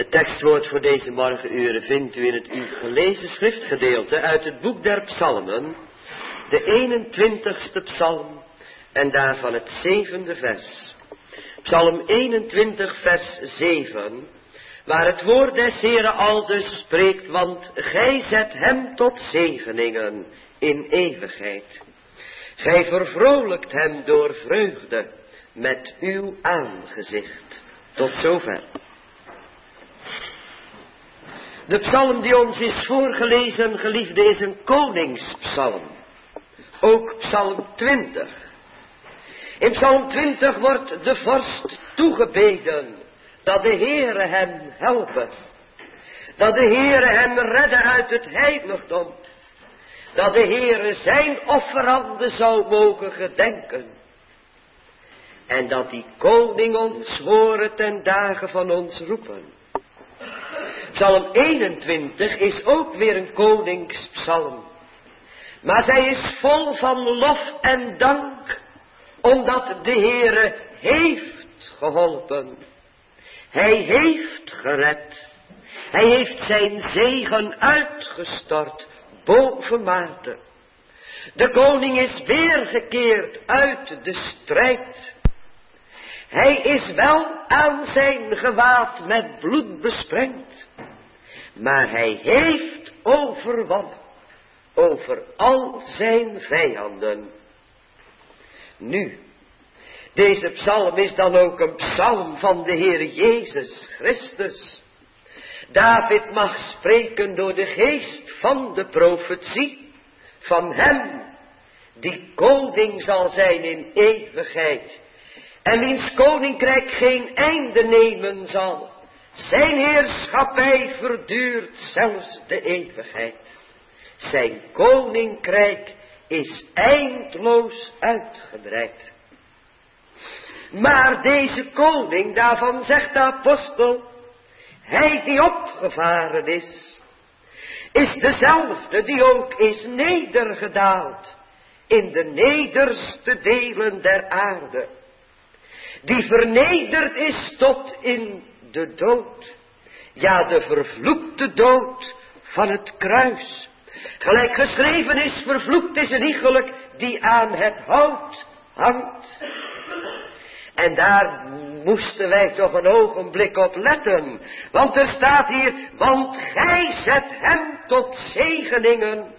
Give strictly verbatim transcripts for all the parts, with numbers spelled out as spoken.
Het tekstwoord voor deze morgenuren vindt u in het u gelezen schriftgedeelte uit het boek der Psalmen, de eenentwintigste psalm en daarvan het zevende vers. Psalm eenentwintig vers zeven, waar het woord des Heeren aldus spreekt, want gij zet hem tot zegeningen in eeuwigheid. Gij vervrolijkt hem door vreugde met uw aangezicht. Tot zover. De psalm die ons is voorgelezen, geliefde, is een koningspsalm. Ook psalm twintig. In psalm twintig wordt de vorst toegebeden dat de Heere hem helpe. Dat de Heere hem redde uit het heiligdom. Dat de Heere zijn offeranden zou mogen gedenken. En dat die koning ons horen ten dagen van ons roepen. Psalm eenentwintig is ook weer een koningspsalm. Maar zij is vol van lof en dank, omdat de Heere heeft geholpen. Hij heeft gered. Hij heeft zijn zegen uitgestort bovenmate. De koning is weergekeerd uit de strijd. Hij is wel aan zijn gewaad met bloed besprengd. Maar hij heeft overwonnen over al zijn vijanden. Nu, deze psalm is dan ook een psalm van de Heer Jezus Christus. David mag spreken door de geest van de profetie, van hem die koning zal zijn in eeuwigheid. En wiens koninkrijk geen einde nemen zal. Zijn heerschappij verduurt zelfs de eeuwigheid. Zijn koninkrijk is eindloos uitgebreid. Maar deze koning, daarvan zegt de apostel, hij die opgevaren is, is dezelfde die ook is nedergedaald in de nederste delen der aarde. Die vernederd is tot in de dood. Ja, de vervloekte dood van het kruis. Gelijk geschreven is, vervloekt is een iegelijk die aan het hout hangt. En daar moesten wij toch een ogenblik op letten. Want er staat hier, want gij zet hem tot zegeningen.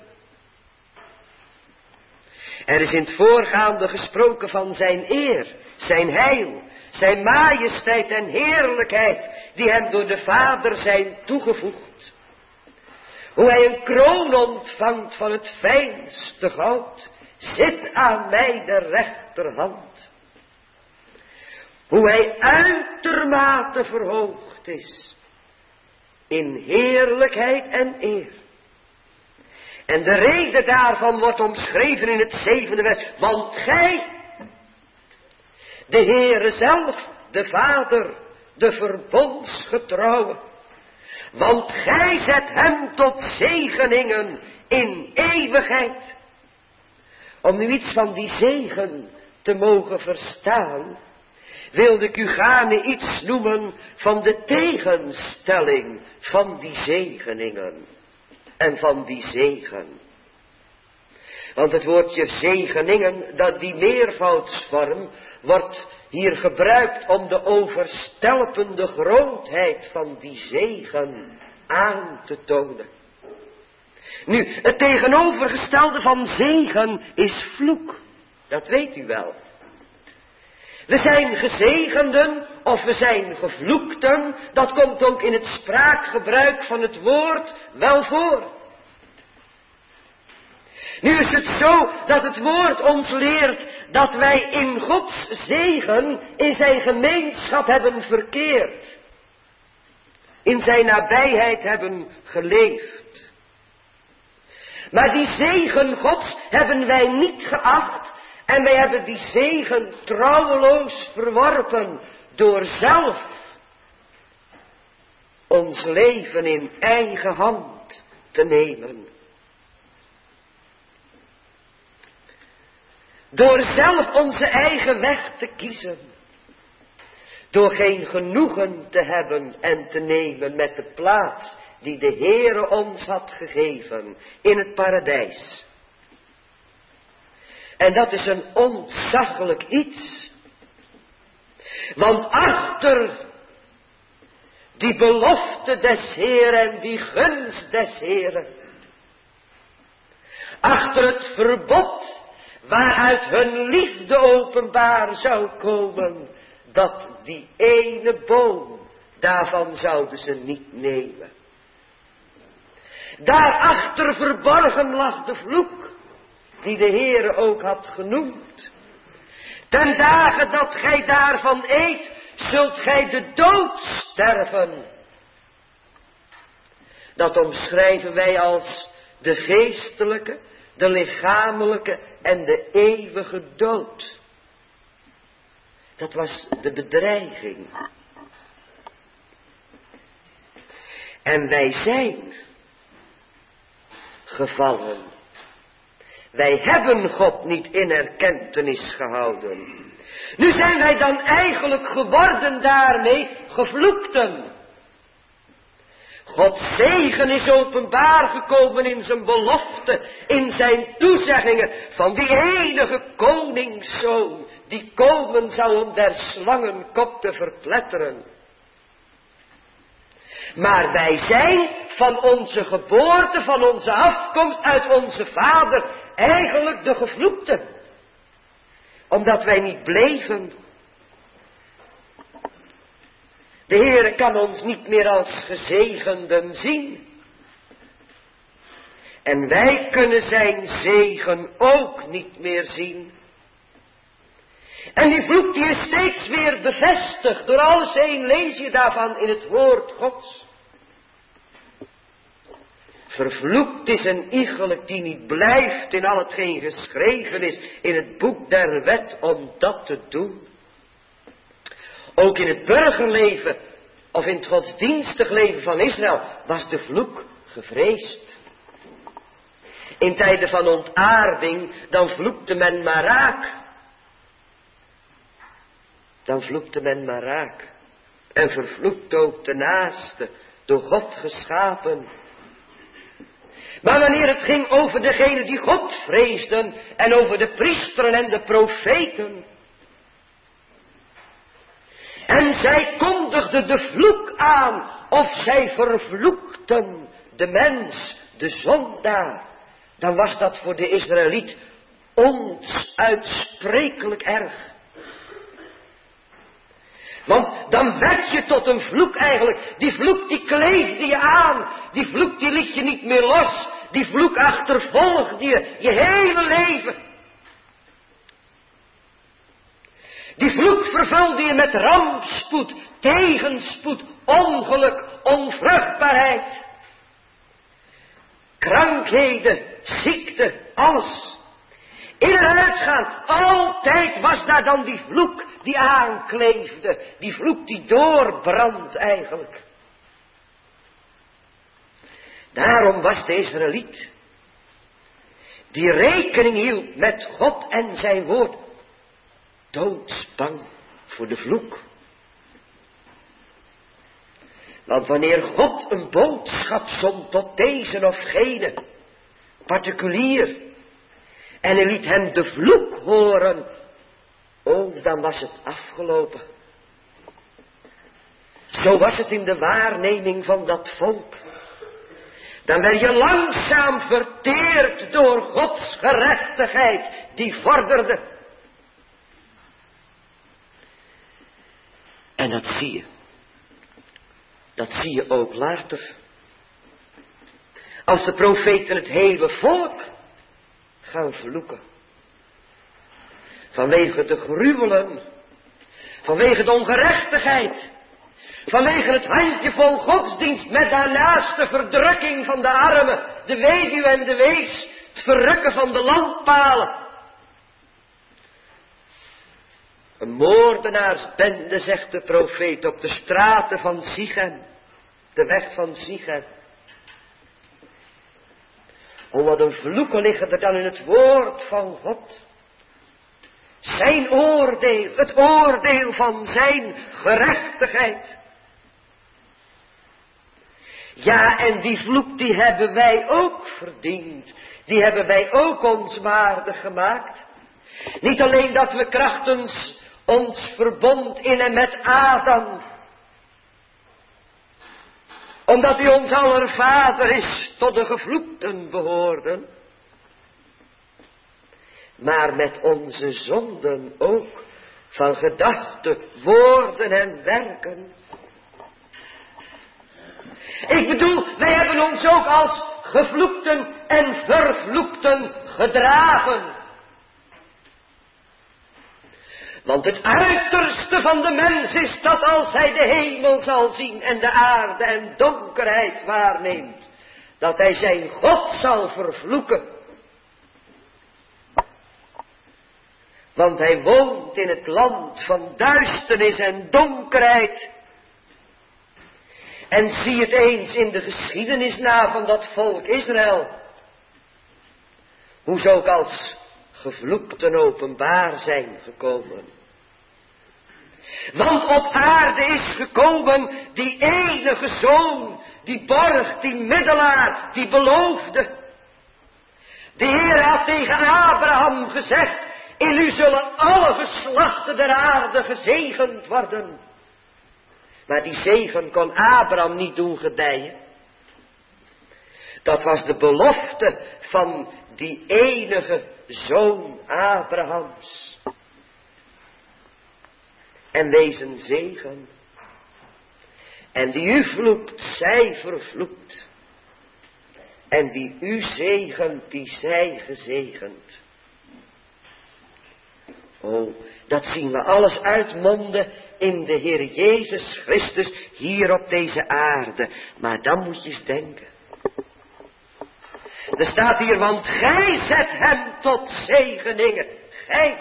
Er is in het voorgaande gesproken van zijn eer, zijn heil, zijn majesteit en heerlijkheid, die hem door de Vader zijn toegevoegd. Hoe hij een kroon ontvangt van het fijnste goud, zit aan mij de rechterhand. Hoe hij uitermate verhoogd is, in heerlijkheid en eer. En de reden daarvan wordt omschreven in het zevende vers. Want gij, de Heere zelf, de Vader, de verbondsgetrouwe. Want gij zet hem tot zegeningen in eeuwigheid. Om nu iets van die zegen te mogen verstaan, wilde ik u gaarne iets noemen van de tegenstelling van die zegeningen. En van die zegen. Want het woordje zegeningen, dat die meervoudsvorm, wordt hier gebruikt om de overstelpende grootheid van die zegen aan te tonen. Nu, het tegenovergestelde van zegen is vloek. Dat weet u wel. We zijn gezegenden of we zijn gevloekten, dat komt ook in het spraakgebruik van het woord wel voor. Nu is het zo dat het woord ons leert dat wij in Gods zegen in zijn gemeenschap hebben verkeerd. In zijn nabijheid hebben geleefd. Maar die zegen Gods hebben wij niet geacht. En wij hebben die zegen trouweloos verworpen door zelf ons leven in eigen hand te nemen. Door zelf onze eigen weg te kiezen. door geen genoegen te hebben en te nemen met de plaats die de Heere ons had gegeven in het paradijs. En dat is een ontzaglijk iets. Want achter die belofte des Heeren en die gunst des Heeren, achter het verbod waaruit hun liefde openbaar zou komen, dat die ene boom, daarvan zouden ze niet nemen. Daarachter verborgen lag de vloek, die de Heere ook had genoemd. Ten dagen dat gij daarvan eet, zult gij de dood sterven. Dat omschrijven wij als de geestelijke, de lichamelijke en de eeuwige dood. Dat was de bedreiging. En wij zijn gevallen. Wij hebben God niet in erkentenis gehouden. Nu zijn wij dan eigenlijk geworden daarmee gevloekten. Gods zegen is openbaar gekomen in zijn belofte, in zijn toezeggingen van die enige koningszoon, die komen zal om der slangen kop te verpletteren. Maar wij zijn van onze geboorte, van onze afkomst uit onze vader, eigenlijk de gevloekten. Omdat wij niet bleven. De Heere kan ons niet meer als gezegenden zien. En wij kunnen zijn zegen ook niet meer zien. En die vloek die is steeds weer bevestigd. Door alles heen lees je daarvan in het woord Gods. Vervloekt is een iegelijk die niet blijft in al hetgeen geschreven is in het boek der wet om dat te doen. Ook in het burgerleven of in het godsdienstig leven van Israël was de vloek gevreesd. In tijden van ontaarding, dan vloekte men maar raak. Dan vloekte men maar raak. En vervloekt ook de naaste, door God geschapen. Maar wanneer het ging over degenen die God vreesden en over de priesteren en de profeten, en zij kondigden de vloek aan, of zij vervloekten de mens, de zondaar, dan was dat voor de Israëliet onuitsprekelijk erg. Want dan werd je tot een vloek eigenlijk. Die vloek die kleefde je aan. Die vloek die liet je niet meer los. Die vloek achtervolgde je je hele leven. Die vloek vervulde je met rampspoed, tegenspoed, ongeluk, onvruchtbaarheid. Krankheden, ziekte, alles. In en uitgaan, altijd was daar dan die vloek die aankleefde. Die vloek die doorbrandt eigenlijk. Daarom was de Israëliet, die rekening hield met God en zijn woord, doodsbang voor de vloek. Want wanneer God een boodschap zond tot deze of gene, particulier, en hij liet hem de vloek horen, oh, dan was het afgelopen. Zo was het in de waarneming van dat volk. Dan werd je langzaam verteerd door Gods gerechtigheid die vorderde. En dat zie je. Dat zie je ook later. Als de profeten het hele volk gaan vloeken. Vanwege de gruwelen. Vanwege de ongerechtigheid. Vanwege het handjevol godsdienst met daarnaast de verdrukking van de armen, de weduwe en de wees, het verrukken van de landpalen. Een moordenaarsbende, zegt de profeet, op de straten van Sichem, de weg van Sichem. Oh, wat een vloeken liggen er dan in het woord van God. Zijn oordeel, het oordeel van zijn gerechtigheid. Ja, en die vloek die hebben wij ook verdiend. Die hebben wij ook ons waardig gemaakt. Niet alleen dat we krachtens ons verbond in en met Adam, omdat hij ons aller vader is, tot de gevloekten behoorden, maar met onze zonden ook, van gedachten, woorden en werken. Ik bedoel, wij hebben ons ook als gevloekten en vervloekten gedragen. Want het uiterste van de mens is dat als hij de hemel zal zien en de aarde en donkerheid waarneemt, dat hij zijn God zal vervloeken. Want hij woont in het land van duisternis en donkerheid. En zie het eens in de geschiedenis na van dat volk Israël. Hoe ze ook als gevloekten openbaar zijn gekomen. Want op aarde is gekomen die enige zoon, die borg, die middelaar, die beloofde. De Heer had tegen Abraham gezegd, in u zullen alle geslachten der aarde gezegend worden. Maar die zegen kon Abraham niet doen gedijen. Dat was de belofte van die enige zoon Abrahams. En wees een zegen. En die u vloekt, zij vervloekt. En die u zegent, die zij gezegend. Oh, dat zien we alles uitmonden in de Heer Jezus Christus hier op deze aarde. Maar dan moet je eens denken. Er staat hier, want gij zet hem tot zegeningen. Gij.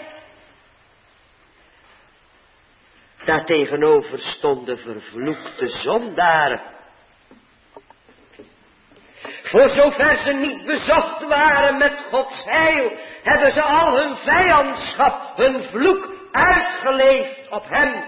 Daartegenover stonden vervloekte zondaren. Voor zover ze niet bezocht waren met Gods heil, hebben ze al hun vijandschap, hun vloek uitgeleefd op hem.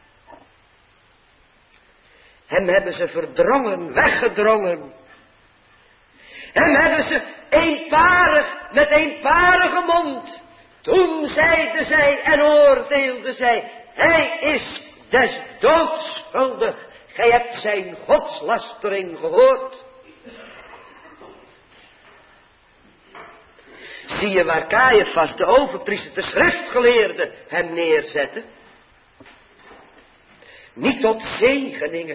Hem hebben ze verdrongen, weggedrongen. Hem hebben ze eenparig, met eenparige mond. Toen zeiden zij en oordeelden zij, hij is des doods schuldig. Gij hebt zijn godslastering gehoord. Zie je waar Caiaphas, de overpriester, de schriftgeleerde, hem neerzette? Niet tot zegeningen.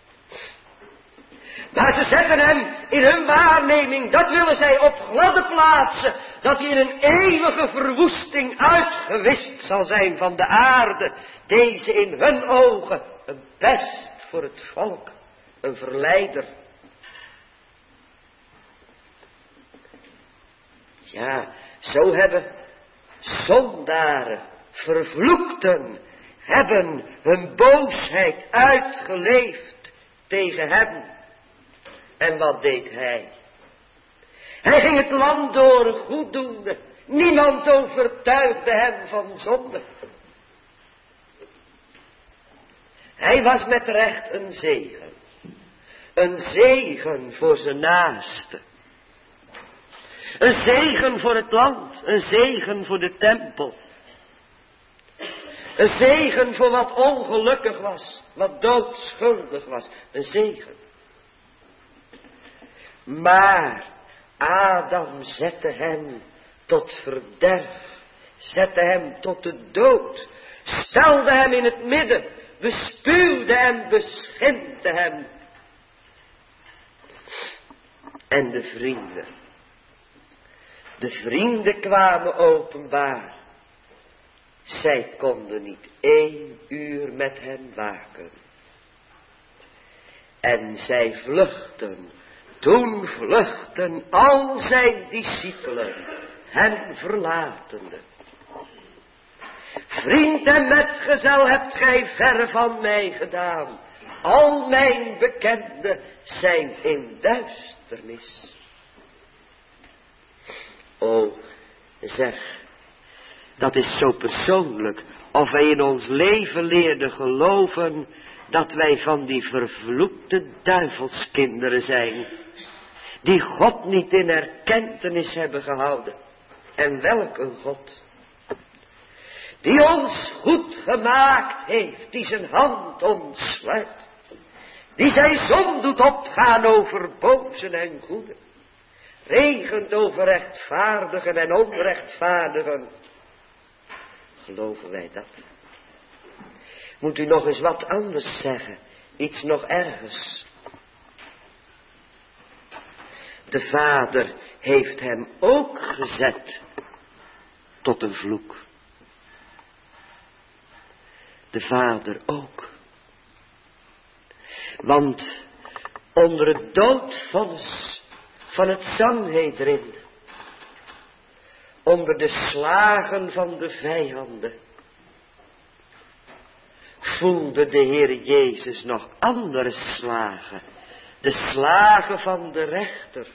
Maar ze zetten hem in hun waarneming, dat willen zij op gladde plaatsen, dat hij in een eeuwige verwoesting uitgewist zal zijn van de aarde. Deze in hun ogen een pest voor het volk, een verleider. Ja, zo hebben zondaren, vervloekten, hebben hun boosheid uitgeleefd tegen hem. En wat deed hij? Hij ging het land door goeddoende. Niemand overtuigde hem van zonde. Hij was met recht een zegen. Een zegen voor zijn naaste. Een zegen voor het land. Een zegen voor de tempel. Een zegen voor wat ongelukkig was. Wat doodschuldig was. Een zegen. Maar Adam zette hem tot verderf. Zette hem tot de dood. Stelde hem in het midden. Bespuwde en beschimpte hem. En de vrienden. De vrienden kwamen openbaar. Zij konden niet één uur met hem waken. En zij vluchtten. Toen vluchtten al zijn discipelen, hem verlatende. Vriend en metgezel hebt gij verre van mij gedaan. Al mijn bekenden zijn in duisternis. O, zeg, Dat is zo persoonlijk. Of wij in ons leven leerden geloven dat wij van die vervloekte duivelskinderen zijn. Die God niet in erkentenis hebben gehouden. En welk een God. Die ons goed gemaakt heeft. Die zijn hand ontsluit. Die zijn zon doet opgaan over bozen en goeden. Regent over rechtvaardigen en onrechtvaardigen. Geloven wij dat? Moet u nog eens wat anders zeggen? Iets nog ergers. De Vader heeft hem ook gezet tot een vloek. De Vader ook. Want onder het doodvonnis van het Sanhedrin, onder de slagen van de vijanden, voelde de Heer Jezus nog andere slagen. De slagen van de rechter,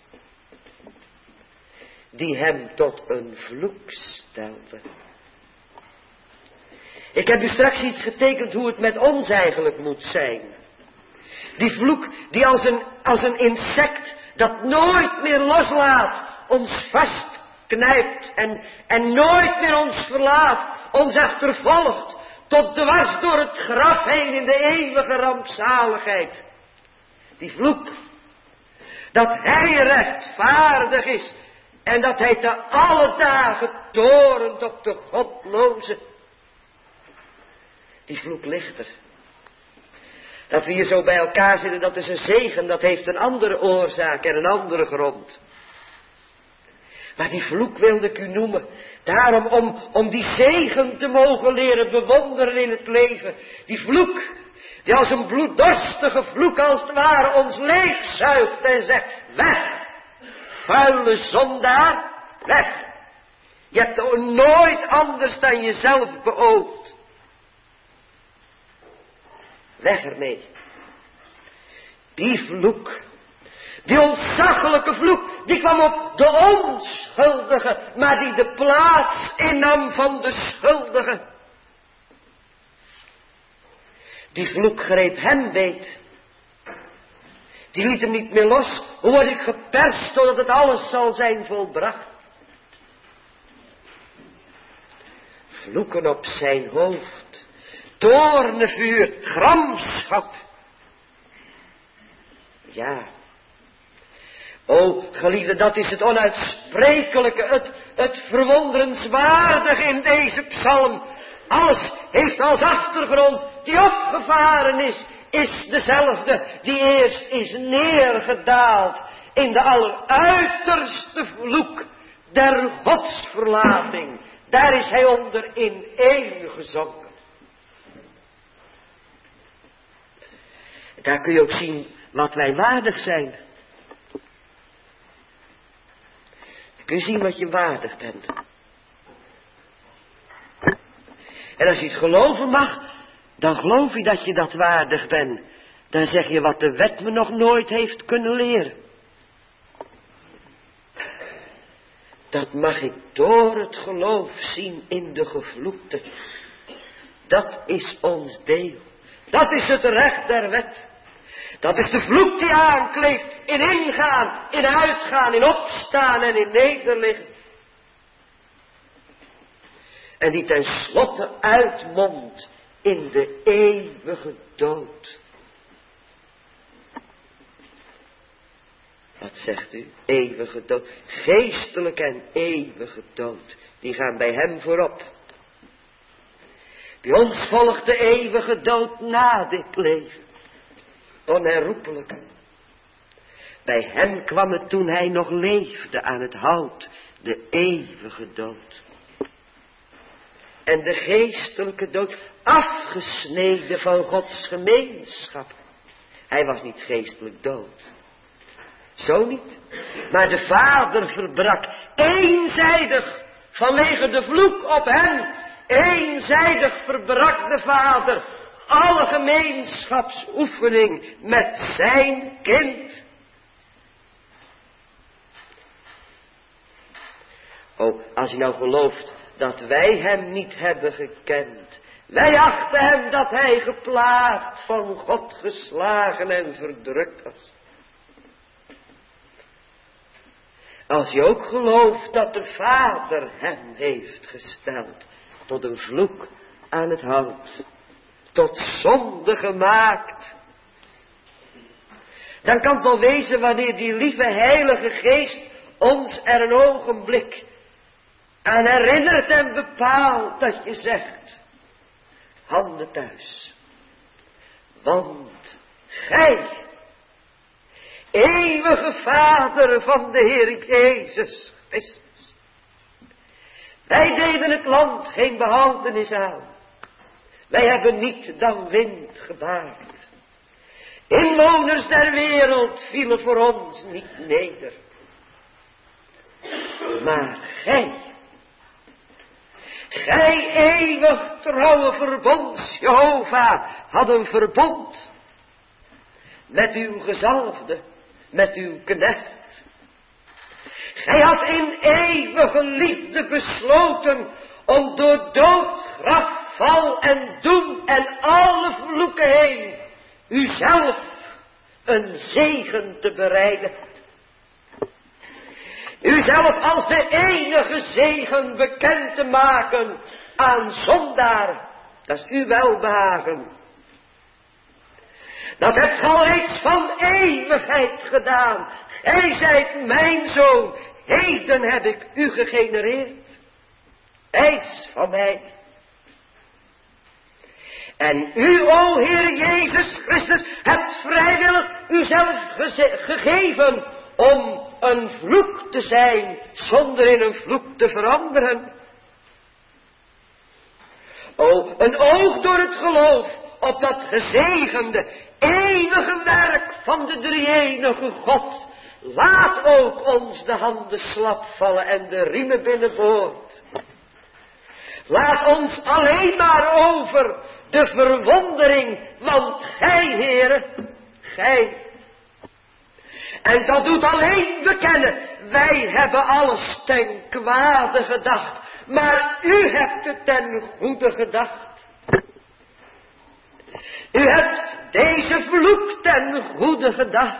die hem tot een vloek stelden. Ik heb u straks iets getekend hoe het met ons eigenlijk moet zijn. Die vloek die als een, als een insect dat nooit meer loslaat, ons vastknijpt en, en nooit meer ons verlaat, ons achtervolgt, tot dwars door het graf heen in de eeuwige rampzaligheid. Die vloek, dat hij rechtvaardig is en dat hij te alle dagen torent op de godloze. Die vloek ligt er. Dat we hier zo bij elkaar zitten, dat is een zegen, dat heeft een andere oorzaak en een andere grond. Maar die vloek wilde ik u noemen. Daarom om, om die zegen te mogen leren bewonderen in het leven. Die vloek, die als een bloeddorstige vloek als het ware ons leegzuigt en zegt, weg, vuile zondaar, weg. Je hebt er nooit anders dan jezelf beoogd. Weg ermee. Die vloek, die ontzaglijke vloek, die kwam op de onschuldige, maar die de plaats innam van de schuldige. Die vloek greep hem beet. Die liet hem niet meer los. Hoe word ik geperst, zodat het alles zal zijn volbracht. Vloeken op zijn hoofd. Toornevuur, gramschap. Ja. O, geliefde, dat is het onuitsprekelijke, het, het verwonderenswaardige in deze psalm. Alles heeft als achtergrond die opgevaren is, is dezelfde die eerst is neergedaald in de alleruiterste vloek der godsverlating. Daar is hij onder ineengezonken. Daar kun je ook zien wat wij waardig zijn. Kun je zien wat je waardig bent. En als je het geloven mag, dan geloof je dat je dat waardig bent. Dan zeg je wat de wet me nog nooit heeft kunnen leren. Dat mag ik door het geloof zien in de gevloekte. Dat is ons deel. Dat is het recht der wet. Dat is de vloek die aankleeft in ingaan, in uitgaan, in opstaan en in nederliggen. En die tenslotte uitmondt in de eeuwige dood. Wat zegt u? Eeuwige dood. Geestelijk en eeuwige dood. Die gaan bij hem voorop. Bij ons volgt de eeuwige dood na dit leven. Onherroepelijk. Bij hem kwam het toen hij nog leefde aan het hout. De eeuwige dood. En de geestelijke dood. Afgesneden van Gods gemeenschap. Hij was niet geestelijk dood. Zo niet. Maar de Vader verbrak eenzijdig vanwege de vloek op hem. Eenzijdig verbrak de Vader alle gemeenschapsoefening met zijn kind. Oh, als je nou gelooft dat wij hem niet hebben gekend. Wij achten hem dat hij geplaagd, van God geslagen en verdrukt was. Als je ook gelooft dat de Vader hem heeft gesteld tot een vloek aan het hout, tot zonde gemaakt, dan kan het wel wezen wanneer die lieve Heilige Geest ons er een ogenblik aan herinnert en bepaalt, dat je zegt, handen thuis, want gij, eeuwige Vader van de Heer Jezus Christus, wij deden het land geen behoudenis aan, wij hebben niet dan wind gebaard, inwoners der wereld vielen voor ons niet neder, maar gij, gij eeuwig trouwe verbond, Jehovah, had een verbond met uw gezalfde, met uw knecht. Gij had in eeuwige liefde besloten om door dood, graf, val en doem en alle vloeken heen uzelf een zegen te bereiden. Uzelf als de enige zegen bekend te maken aan zondaar. Dat is uw welbehagen. Dat hebt ge al reeds van eeuwigheid gedaan. Gij zijt mijn zoon. Heden heb ik u gegenereerd. Eis van mij. En u, o Heer Jezus Christus, hebt vrijwillig uzelf geze- gegeven om een vloek te zijn, zonder in een vloek te veranderen. O, een oog door het geloof op dat gezegende, eeuwige werk van de drie-enige God. Laat ook ons de handen slap vallen en de riemen binnenboord. Laat ons alleen maar over de verwondering, want gij, Heere, gij. En dat doet alleen bekennen, wij hebben alles ten kwade gedacht, maar u hebt het ten goede gedacht. U hebt deze vloek ten goede gedacht.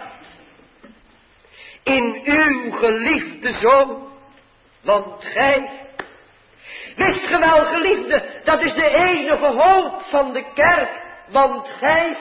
In uw geliefde zoon, want gij, wist ge wel, geliefde, dat is de enige hoop van de kerk, want gij.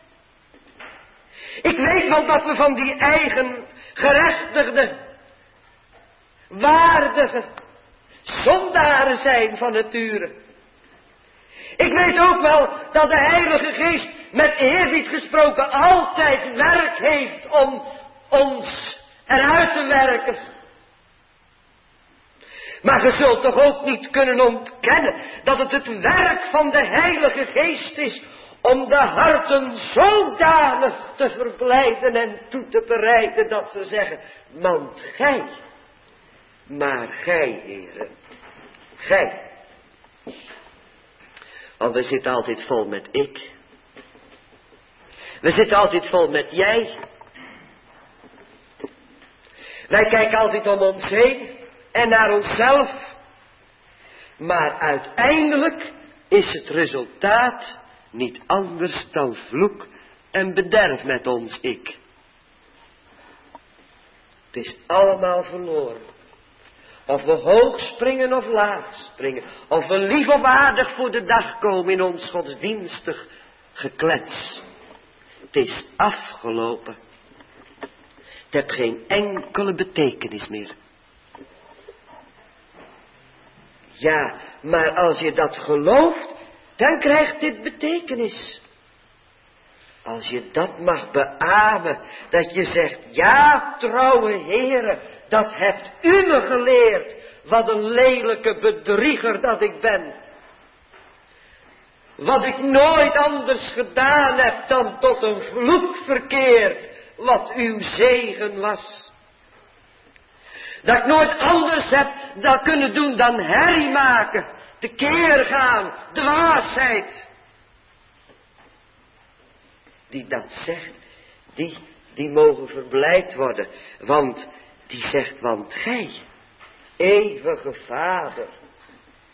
Ik weet wel dat we van die eigen gerechtigde, waardige zondaren zijn van nature. Ik weet ook wel dat de Heilige Geest met eerbied gesproken altijd werk heeft om ons eruit te werken. Maar je zult toch ook niet kunnen ontkennen dat het het werk van de Heilige Geest is om de harten zodanig te verblijden en toe te bereiden dat ze zeggen, want gij, maar gij, Heere, gij. Want we zitten altijd vol met ik. We zitten altijd vol met jij. Wij kijken altijd om ons heen en naar onszelf. Maar uiteindelijk is het resultaat niet anders dan vloek en bederf met ons ik. Het is allemaal verloren. Of we hoog springen of laag springen. Of we lief of aardig voor de dag komen in ons godsdienstig geklets. Het is afgelopen. Het heeft geen enkele betekenis meer. Ja, maar als je dat gelooft, dan krijgt dit betekenis. Als je dat mag beamen, dat je zegt, ja, trouwe Heere, dat hebt u me geleerd. Wat een lelijke bedrieger dat ik ben. Wat ik nooit anders gedaan heb dan tot een vloek verkeerd, wat uw zegen was. Dat ik nooit anders heb dat kunnen doen dan herrie maken, tekeer gaan, dwaasheid. Die dat zegt, die, die mogen verblijd worden. Want die zegt, want gij, eeuwige Vader,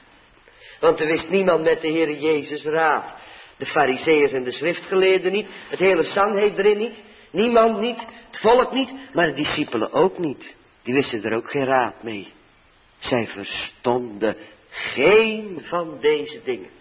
Want er wist niemand met de Heer Jezus raad. De farizeeërs en de schriftgeleerden niet. Het hele Sanhedrin niet. Niemand niet. Het volk niet. Maar de discipelen ook niet. Die wisten er ook geen raad mee. Zij verstonden geen van deze dingen.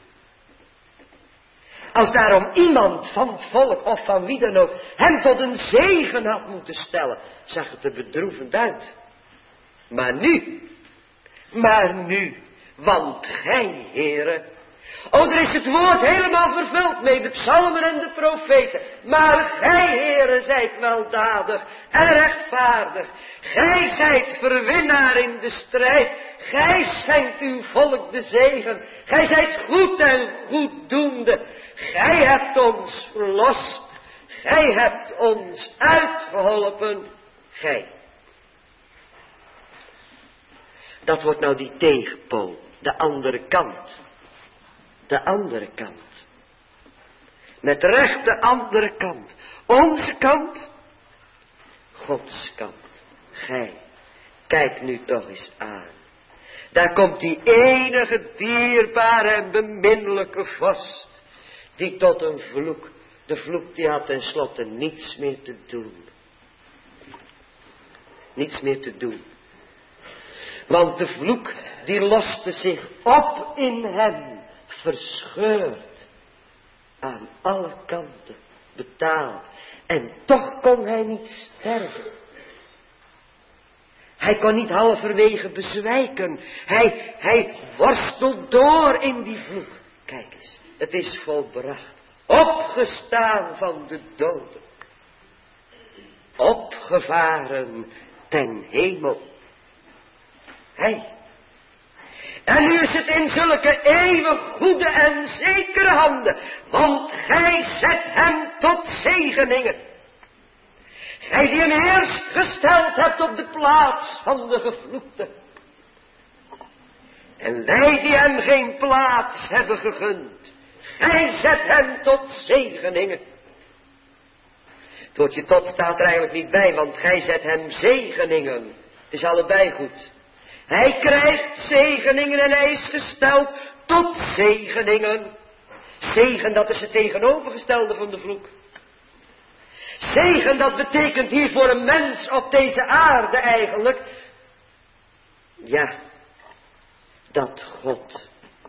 Als daarom iemand van het volk of van wie dan ook hem tot een zegen had moeten stellen, zag het er bedroevend uit. Maar nu, maar nu, want gij, Heere, oh, er is het woord helemaal vervuld mee, de psalmen en de profeten. Maar gij, Heere, zijt weldadig en rechtvaardig. Gij zijt verwinnaar in de strijd. Gij schenkt uw volk de zegen. Gij zijt goed en goeddoende. Gij hebt ons verlost. Gij hebt ons uitgeholpen. Gij. Dat wordt nou die tegenpool, de andere kant. De andere kant. Met recht de andere kant. Onze kant. Gods kant. Gij. Kijk nu toch eens aan. Daar komt die enige dierbare en beminnelijke vorst. Die tot een vloek. De vloek die had tenslotte niets meer te doen. Niets meer te doen. Want de vloek die loste zich op in hem. Verscheurd. Aan alle kanten. Betaald. En toch kon hij niet sterven. Hij kon niet halverwege bezwijken. Hij, hij worstelt door in die vloek. Kijk eens. Het is volbracht. Opgestaan van de doden. Opgevaren ten hemel. Hij. En nu is het in zulke eeuwig goede en zekere handen. Want gij zet hem tot zegeningen. Gij die hem eerst gesteld hebt op de plaats van de gevloekte. En wij die hem geen plaats hebben gegund. Gij zet hem tot zegeningen. Het woordje tot staat er eigenlijk niet bij, want gij zet hem zegeningen. Het is allebei goed. Hij krijgt zegeningen en hij is gesteld tot zegeningen. Zegen, dat is het tegenovergestelde van de vloek. Zegen, dat betekent hier voor een mens op deze aarde eigenlijk. Ja, dat God,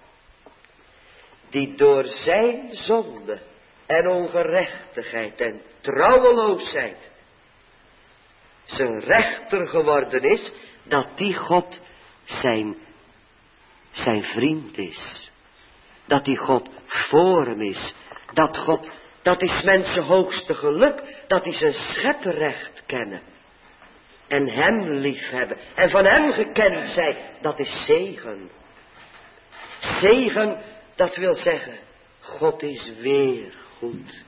die door zijn zonde en ongerechtigheid en trouweloosheid zijn rechter geworden is, dat die God zijn, zijn vriend is. Dat die God voor hem is. Dat God, dat is mensen hoogste geluk, dat die zijn schepperrecht kennen. En hem lief hebben. En van hem gekend zijn, dat is zegen. Zegen, dat wil zeggen, God is weer goed.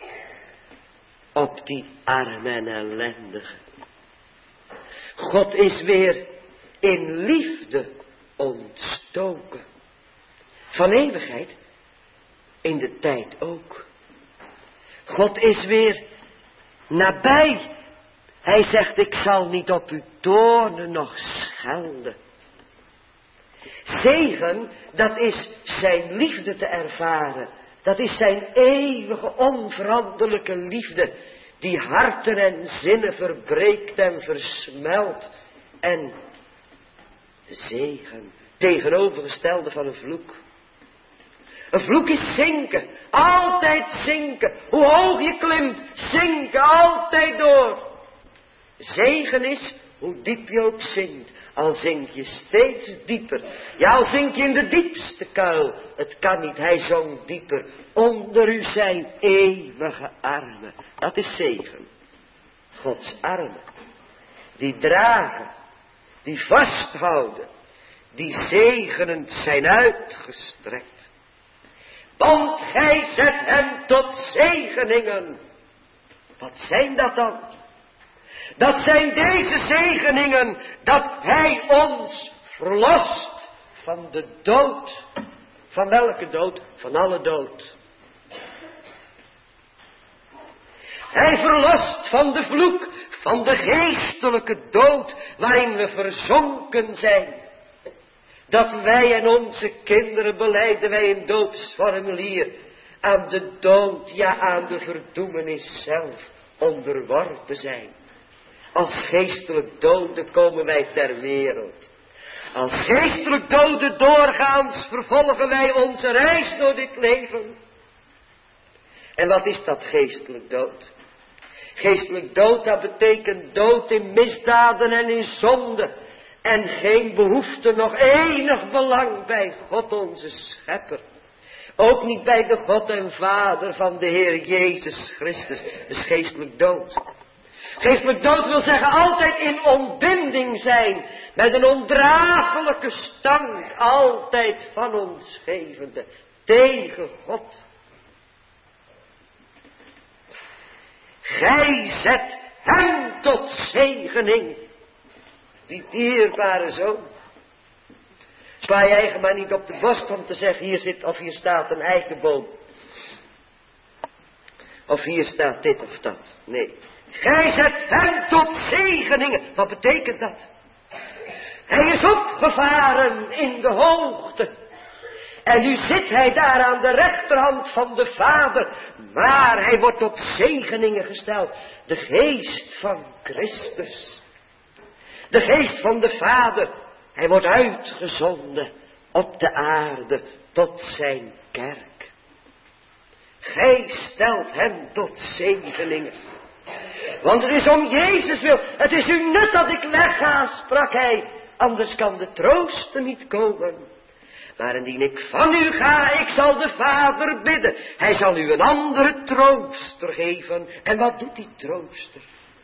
Op die arme en ellendige. God is weer in liefde ontstoken. Van eeuwigheid, in de tijd ook. God is weer nabij. Hij zegt, ik zal niet op u toornen noch schelden. Zegen, dat is zijn liefde te ervaren. Dat is zijn eeuwige onveranderlijke liefde. Die harten en zinnen verbreekt en versmelt. En zegen, tegenovergestelde van een vloek. Een vloek is zinken, altijd zinken. Hoe hoog je klimt, zinken altijd door. Zegen is, hoe diep je ook zinkt, al zink je steeds dieper. Ja, al zink je in de diepste kuil, het kan niet, hij zonk dieper. Onder u zijn eeuwige armen, dat is zegen. Gods armen, die dragen, die vasthouden, die zegenend zijn uitgestrekt. Want gij zet hem tot zegeningen. Wat zijn dat dan? Dat zijn deze zegeningen, dat hij ons verlost van de dood. Van welke dood? Van alle dood. Hij verlost van de vloek, van de geestelijke dood waarin we verzonken zijn. dat wij en onze kinderen belijden wij een doopsformulier aan de dood, ja aan de verdoemenis zelf onderworpen zijn. Als geestelijk doden komen wij ter wereld. Als geestelijk doden doorgaans vervolgen wij onze reis door dit leven. En wat is dat geestelijk dood? Geestelijk dood, dat betekent dood in misdaden en in zonde. En geen behoefte, nog enig belang bij God onze Schepper. Ook niet bij de God en Vader van de Heer Jezus Christus. Dat is geestelijk dood. Geestelijk dood wil zeggen altijd in ontbinding zijn. Met een ondraaglijke stank. Altijd van ons gevende. Tegen God. Gij zet hem tot zegening. Die dierbare zoon. Sla je eigen maar niet op de borst om te zeggen, hier zit of hier staat een eikenboom. Of hier staat dit of dat. Nee. Gij zet hem tot zegeningen. Wat betekent dat? Hij is opgevaren in de hoogte. En nu zit hij daar aan de rechterhand van de Vader. Maar hij wordt tot zegeningen gesteld. De geest van Christus. De geest van de Vader. Hij wordt uitgezonden op de aarde tot zijn kerk. Gij stelt hem tot zegeningen. Want het is om Jezus wil. Het is u nut dat ik wegga, sprak hij. Anders kan de trooster niet komen. Maar indien ik van u ga, ik zal de Vader bidden. Hij zal u een andere trooster geven. En wat doet die trooster?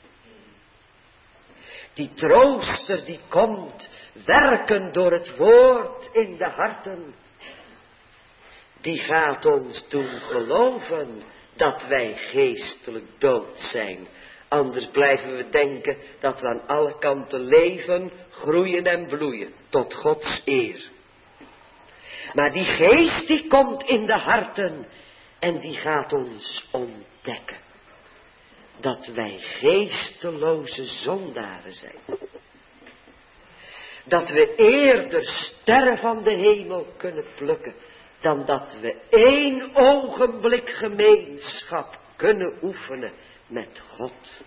Die trooster die komt werken door het woord in de harten. Die gaat ons doen geloven dat wij geestelijk dood zijn. Anders blijven we denken dat we aan alle kanten leven, groeien en bloeien tot Gods eer. Maar die geest die komt in de harten en die gaat ons ontdekken. Dat wij geesteloze zondaren zijn. Dat we eerder sterren van de hemel kunnen plukken. Dan dat we één ogenblik gemeenschap kunnen oefenen met God.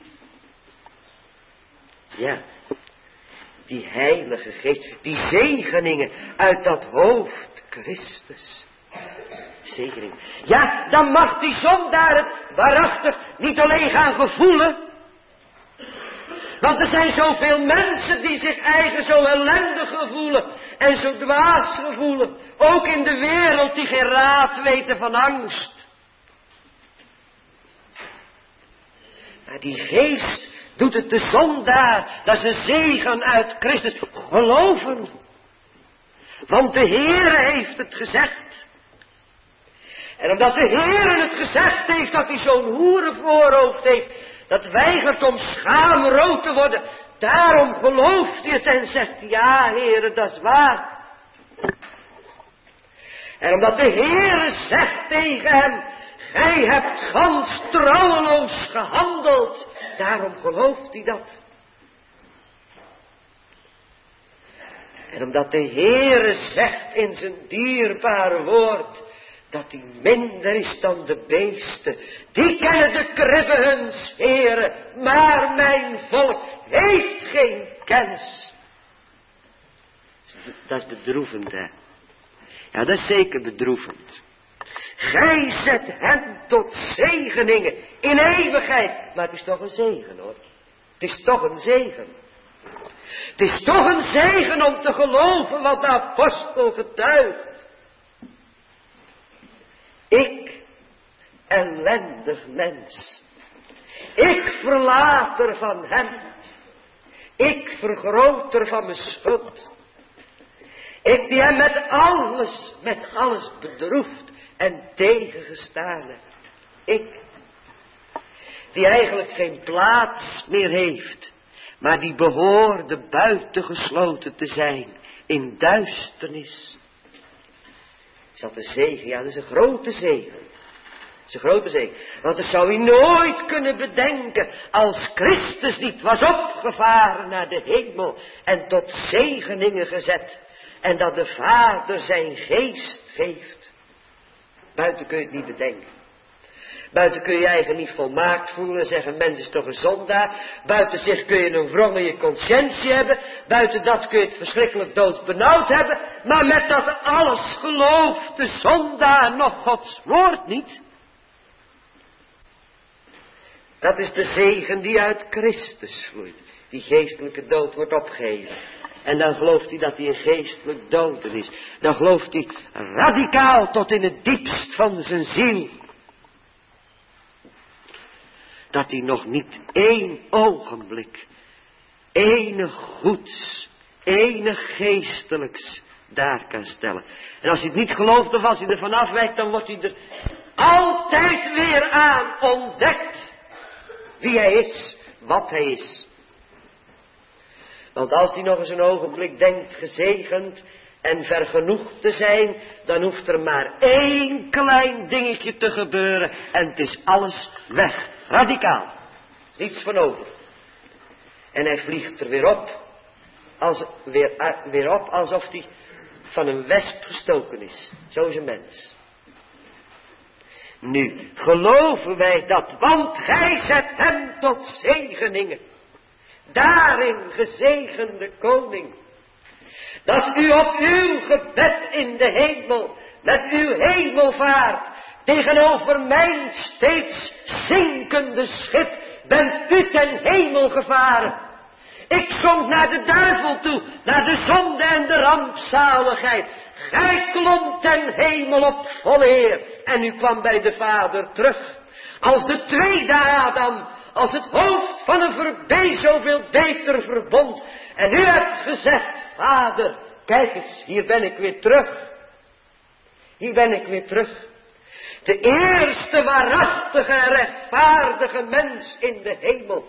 Ja, die heilige geest, die zegeningen uit dat hoofd Christus. Zegeningen. Ja, dan mag die zondaar het waarachtig niet alleen gaan gevoelen. Want er zijn zoveel mensen die zich eigen zo ellendig gevoelen en zo dwaas gevoelen. Ook in de wereld die geen raad weten van angst. Maar die geest doet het de zondaar, dat is een zegen uit Christus, geloven. Want de Heere heeft het gezegd. En omdat de Heere het gezegd heeft dat hij zo'n hoerenvoorhoofd heeft, dat weigert om schaamrood te worden, daarom gelooft hij het en zegt, ja Heere, dat is waar. En omdat de Heere zegt tegen hem, gij hebt gans trouweloos gehandeld, daarom gelooft hij dat. En omdat de Heere zegt in zijn dierbare woord, dat hij minder is dan de beesten, die kennen de kribben huns heren, maar mijn volk heeft geen kennis. Dat is bedroevend, hè. Ja, dat is zeker bedroevend. Gij zet hem tot zegeningen in eeuwigheid. Maar het is toch een zegen, hoor. Het is toch een zegen. Het is toch een zegen om te geloven wat de apostel getuigt. Ik, ellendig mens. Ik verlater van hem. Ik vergroter van mijn schuld. Ik die hem met alles, met alles bedroefd en tegengestaan heb. Ik, die eigenlijk geen plaats meer heeft, maar die behoorde buitengesloten te zijn in duisternis. Is dat een zegen? Ja, dat is een grote zegen. Dat is een grote zegen. Want dat zou hij nooit kunnen bedenken als Christus niet was opgevaren naar de hemel en tot zegeningen gezet. en dat de Vader zijn geest geeft. Buiten kun je het niet bedenken. Buiten kun je je eigen niet volmaakt voelen en zeggen, mens is toch een zondaar. Buiten zich kun je een wrong in je conscientie hebben. Buiten dat kun je het verschrikkelijk doodsbenauwd hebben. Maar met dat alles gelooft de zondaar nog Gods woord niet. Dat is de zegen die uit Christus vloeit. Die geestelijke dood wordt opgeheven. En dan gelooft hij dat hij een geestelijk doden is. Dan gelooft hij radicaal tot in het diepst van zijn ziel. Dat hij nog niet één ogenblik, enig goeds, enig geestelijks daar kan stellen. En als hij het niet gelooft of als hij er vanaf wijkt, dan wordt hij er altijd weer aan ontdekt. Wie hij is, wat hij is. Want als hij nog eens een ogenblik denkt gezegend en vergenoegd te zijn, dan hoeft er maar één klein dingetje te gebeuren en het is alles weg. Radicaal. Niets van over. En hij vliegt er weer op, als, weer, uh, weer op alsof hij van een wesp gestoken is. Zo is een mens. Nu, geloven wij dat, want gij zet hem tot zegeningen. Daarin gezegende koning. Dat u op uw gebed in de hemel, met uw hemelvaart, tegenover mijn steeds zinkende schip, bent u ten hemel gevaren. Ik zond naar de duivel toe, naar de zonde en de rampzaligheid. Gij klom ten hemel op volle eer en u kwam bij de Vader terug. Als de tweede Adam, als het hoofd van een voorbij zoveel beter verbond. En u hebt gezegd, Vader, kijk eens, hier ben ik weer terug. Hier ben ik weer terug. De eerste waarachtige en rechtvaardige mens in de hemel.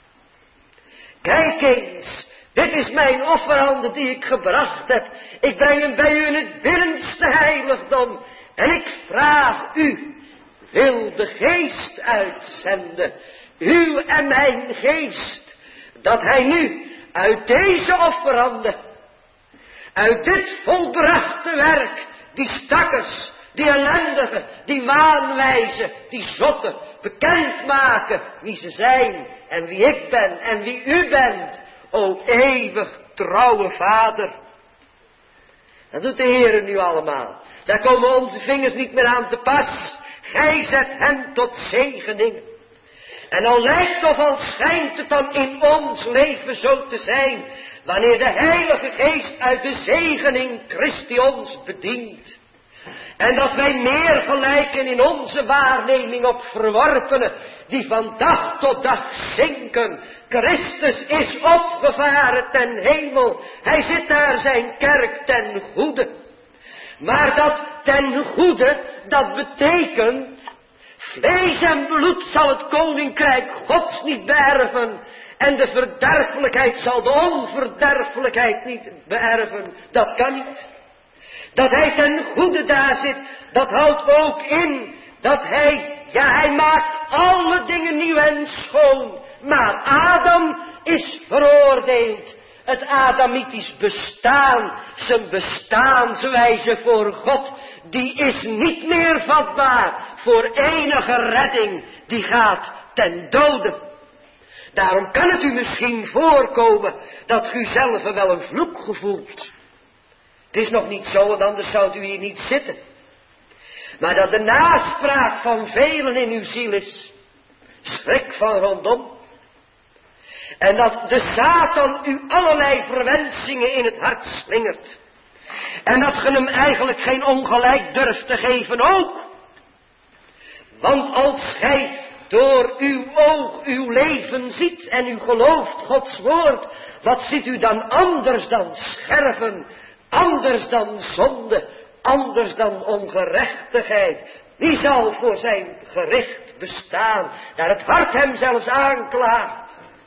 Kijk eens, dit is mijn offerande die ik gebracht heb. Ik breng hem bij u in het binnenste heiligdom. En ik vraag u, wil de geest uitzenden, uw en mijn geest, dat hij nu uit deze offerande, uit dit volbrachte werk, die stakkers, die ellendigen, die waanwijzen, die zotten, bekendmaken wie ze zijn en wie ik ben en wie u bent, o eeuwig trouwe Vader. Dat doet de Heer nu allemaal. Daar komen onze vingers niet meer aan te pas. Gij zet hem tot zegening. En al lijkt of al schijnt het dan in ons leven zo te zijn, wanneer de Heilige Geest uit de zegening Christi ons bedient. En dat wij meer gelijken in onze waarneming op verworpenen, die van dag tot dag zinken. Christus is opgevaren ten hemel. Hij zit daar zijn kerk ten goede. Maar dat ten goede, dat betekent, vlees en bloed zal het koninkrijk Gods niet beërven. En de verderfelijkheid zal de onverderfelijkheid niet beërven. Dat kan niet. Dat hij ten goede daar zit, dat houdt ook in dat hij, ja hij maakt alle dingen nieuw en schoon. Maar Adam is veroordeeld. Het Adamitisch bestaan, zijn bestaanswijze voor God, die is niet meer vatbaar voor enige redding, die gaat ten dode. Daarom kan het u misschien voorkomen dat u zelf wel een vloek gevoelt. Het is nog niet zo, want anders zou u hier niet zitten. Maar dat de naspraak van velen in uw ziel is, schrik van rondom. En dat de Satan u allerlei verwensingen in het hart slingert. En dat ge hem eigenlijk geen ongelijk durft te geven ook. Want als gij door uw oog uw leven ziet en u gelooft Gods woord, wat ziet u dan anders dan scherven, anders dan zonde, anders dan ongerechtigheid? Wie zal voor zijn gericht bestaan, daar het hart hem zelfs aanklaagt?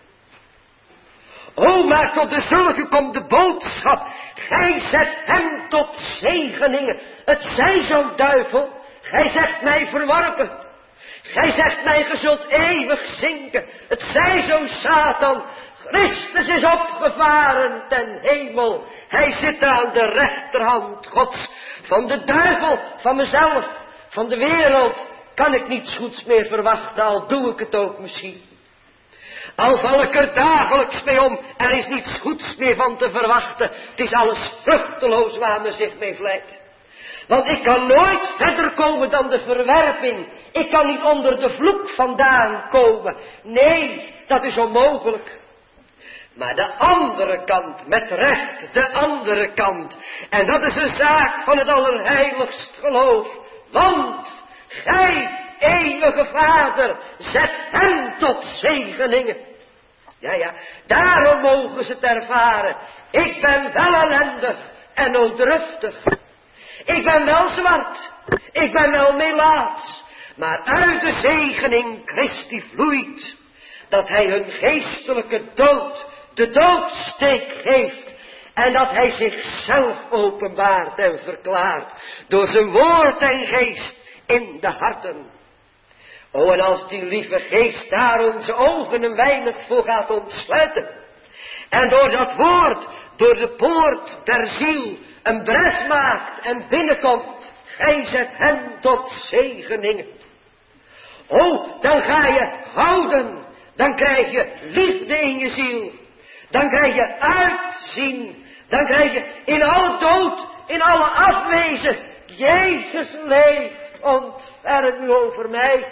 O, maar tot de zulke komt de boodschap. Gij zet hem tot zegeningen. Het zij zo, duivel. Gij zegt mij verworpen. Gij zegt mij, ge zult eeuwig zinken. Het zij zo, Satan. Christus is opgevaren ten hemel. Hij zit aan de rechterhand Gods. Van de duivel, van mezelf, van de wereld kan ik niets goeds meer verwachten, al doe ik het ook misschien. Al val ik er dagelijks mee om, er is niets goeds meer van te verwachten. Het is alles vruchteloos waar men zich mee vlijt. Want ik kan nooit verder komen dan de verwerping. Ik kan niet onder de vloek vandaan komen. Nee, dat is onmogelijk. Maar de andere kant, met recht, de andere kant. En dat is een zaak van het allerheiligst geloof. Want gij, eeuwige Vader, zet hem tot zegeningen. Ja, ja, daarom mogen ze het ervaren. Ik ben wel ellendig en nooddruftig. Ik ben wel zwart. Ik ben wel melaats. Maar uit de zegening Christi vloeit dat hij hun geestelijke dood, de doodsteek geeft. En dat hij zichzelf openbaart en verklaart door zijn woord en geest in de harten. O, en als die lieve geest daar onze ogen een weinig voor gaat ontsluiten. En door dat woord, door de poort der ziel, een bres maakt en binnenkomt. Gij zet hem tot zegeningen. O, dan ga je houden. Dan krijg je liefde in je ziel. Dan krijg je uitzien. Dan krijg je in alle dood, in alle afwezen. Jezus leeft, ontferm u over mij.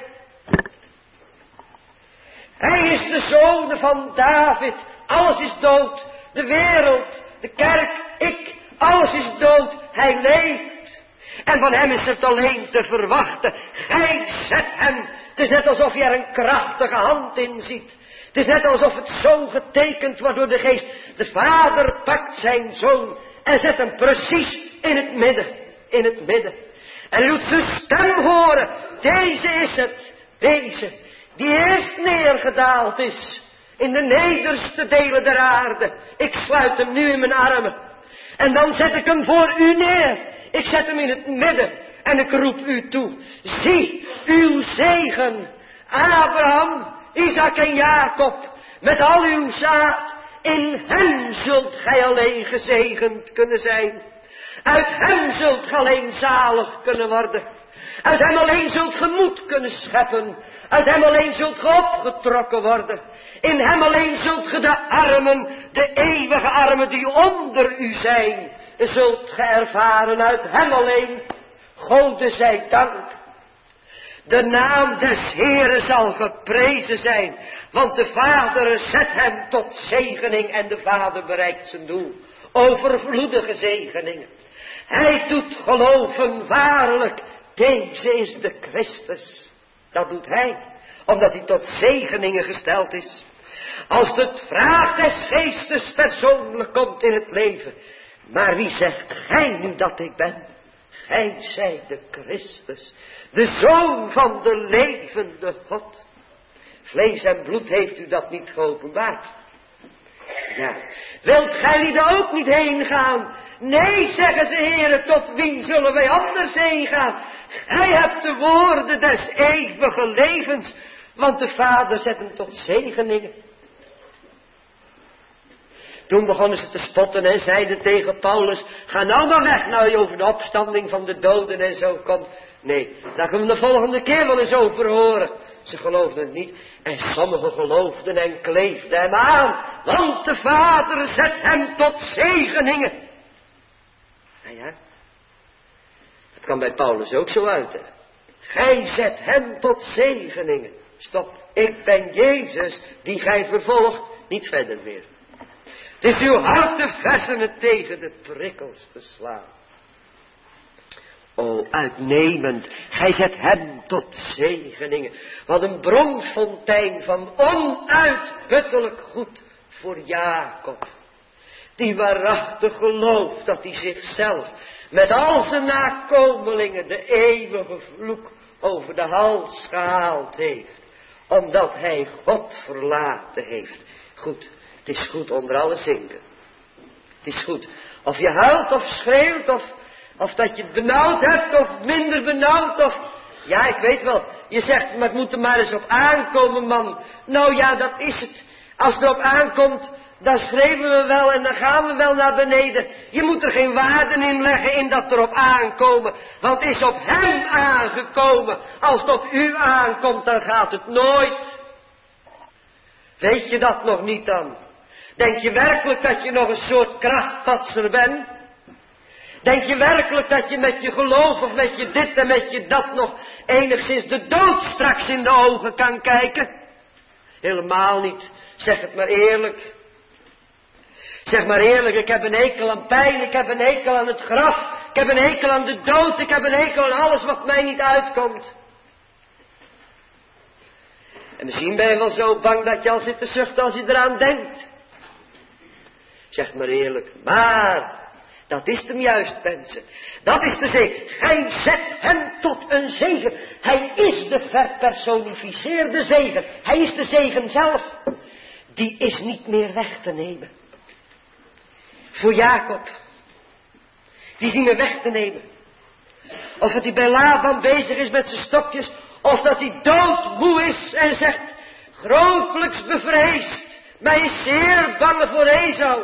Hij is de zoon van David. Alles is dood. De wereld, de kerk, ik, alles is dood. Hij leeft. En van hem is het alleen te verwachten. Gij zet hem. Het is net alsof je er een krachtige hand in ziet. Het is net alsof het zo getekend wordt door de geest. De vader pakt zijn zoon en zet hem precies in het midden. In het midden. En hij doet zijn stem horen. Deze is het. Deze. Die eerst neergedaald is. In de nederste delen der aarde. Ik sluit hem nu in mijn armen. En dan zet ik hem voor u neer. Ik zet hem in het midden. En ik roep u toe. Zie uw zegen. Abraham, Isaac en Jacob. Met al uw zaad. In hem zult gij alleen gezegend kunnen zijn. Uit hem zult gij alleen zalig kunnen worden. Uit hem alleen zult ge moed kunnen scheppen. Uit hem alleen zult ge opgetrokken worden. In hem alleen zult ge de armen, de eeuwige armen die onder u zijn, zult ge ervaren. Uit hem alleen, Gode zij dank. De naam des Heeren zal geprezen zijn, want de Vader zet hem tot zegening en de Vader bereikt zijn doel. Overvloedige zegeningen. Hij doet geloven, waarlijk, deze is de Christus. Dat doet hij, omdat hij tot zegeningen gesteld is. Als het vraag des geestes persoonlijk komt in het leven. Maar wie zegt gij nu dat ik ben? Gij zijt de Christus, de Zoon van de levende God. Vlees en bloed heeft u dat niet geopenbaard. Ja, wilt gij lieden ook niet heen gaan? Nee, zeggen ze, heren, tot wien zullen wij anders heen gaan? Gij hebt de woorden des eeuwige levens, want de Vader zet hem tot zegeningen. Toen begonnen ze te spotten en zeiden tegen Paulus, ga nou maar weg, nou je over de opstanding van de doden en zo komt. Nee, daar kunnen we de volgende keer wel eens over horen. Ze geloofden het niet en sommigen geloofden en kleefden hem aan, want de Vader zet hem tot zegeningen. Nou ja, het kan bij Paulus ook zo uit, hè. Gij zet hem tot zegeningen. Stop, ik ben Jezus die gij vervolgt, niet verder meer. Het is uw hart te versenen tegen de prikkels te slaan. O, uitnemend, gij zet hem tot zegeningen. Wat een bronfontein van onuitputtelijk goed voor Jacob. Die waarachtig gelooft dat hij zichzelf met al zijn nakomelingen de eeuwige vloek over de hals gehaald heeft. Omdat hij God verlaten heeft. Goed, het is goed onder alle zinken. Het is goed. Of je huilt of schreeuwt of, of dat je het benauwd hebt of minder benauwd of... Ja, ik weet wel. Je zegt, maar het moet er maar eens op aankomen, man. Nou ja, dat is het. Als het erop aankomt, dan schreeuwen we wel en dan gaan we wel naar beneden. Je moet er geen waarde in leggen in dat erop aankomen. Want het is op hem aangekomen. Als het op u aankomt, dan gaat het nooit. Weet je dat nog niet dan? Denk je werkelijk dat je nog een soort krachtpatser bent? Denk je werkelijk dat je met je geloof of met je dit en met je dat nog enigszins de dood straks in de ogen kan kijken? Helemaal niet. Zeg het maar eerlijk. Zeg maar eerlijk, ik heb een hekel aan pijn, ik heb een hekel aan het graf, ik heb een hekel aan de dood, ik heb een hekel aan alles wat mij niet uitkomt. En misschien ben je wel zo bang dat je al zit te zuchten als je eraan denkt. Zeg maar eerlijk, maar dat is hem juist, mensen. Dat is de zegen. Gij zet hem tot een zegen. Hij is de verpersonificeerde zegen. Hij is de zegen zelf. Die is niet meer weg te nemen. Voor Jacob. Die is niet meer weg te nemen. Of dat hij bij Laban bezig is met zijn stokjes. Of dat hij doodmoe is en zegt, grotelijks bevreesd. Mij is zeer bang voor Esau.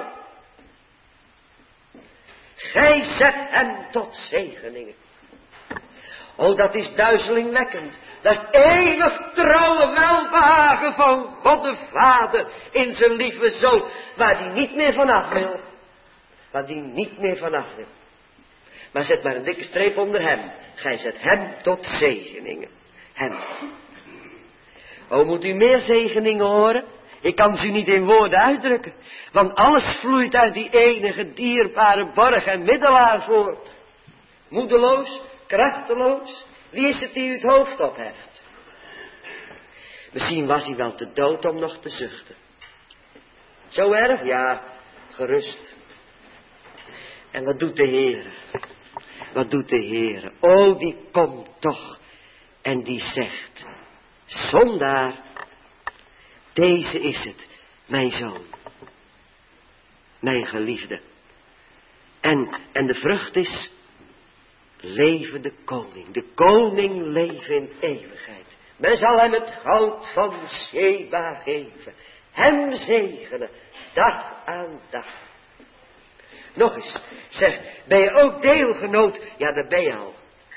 Gij zet hem tot zegeningen. Oh, dat is duizelingwekkend. Dat eeuwig trouwe welbehagen van God de Vader in zijn lieve Zoon. Waar die niet meer vanaf wil. Waar die niet meer vanaf wil. Maar zet maar een dikke streep onder hem. Gij zet hem tot zegeningen. Hem. Oh, moet u meer zegeningen horen? Ik kan ze u niet in woorden uitdrukken. Want alles vloeit uit die enige dierbare borg en middelaar voort. Moedeloos, krachteloos. Wie is het die u het hoofd opheft? Misschien was hij wel te dood om nog te zuchten. Zo erg? Ja, gerust. En wat doet de Heer? Wat doet de Heer? Oh, die komt toch. En die zegt, zondaar, deze is het, mijn zoon. Mijn geliefde. En, en de vrucht is, leven de koning. De koning leven in eeuwigheid. Men zal hem het goud van Sheba geven. Hem zegenen, dag aan dag. Nog eens, zeg, ben je ook deelgenoot? Ja, dat ben je al.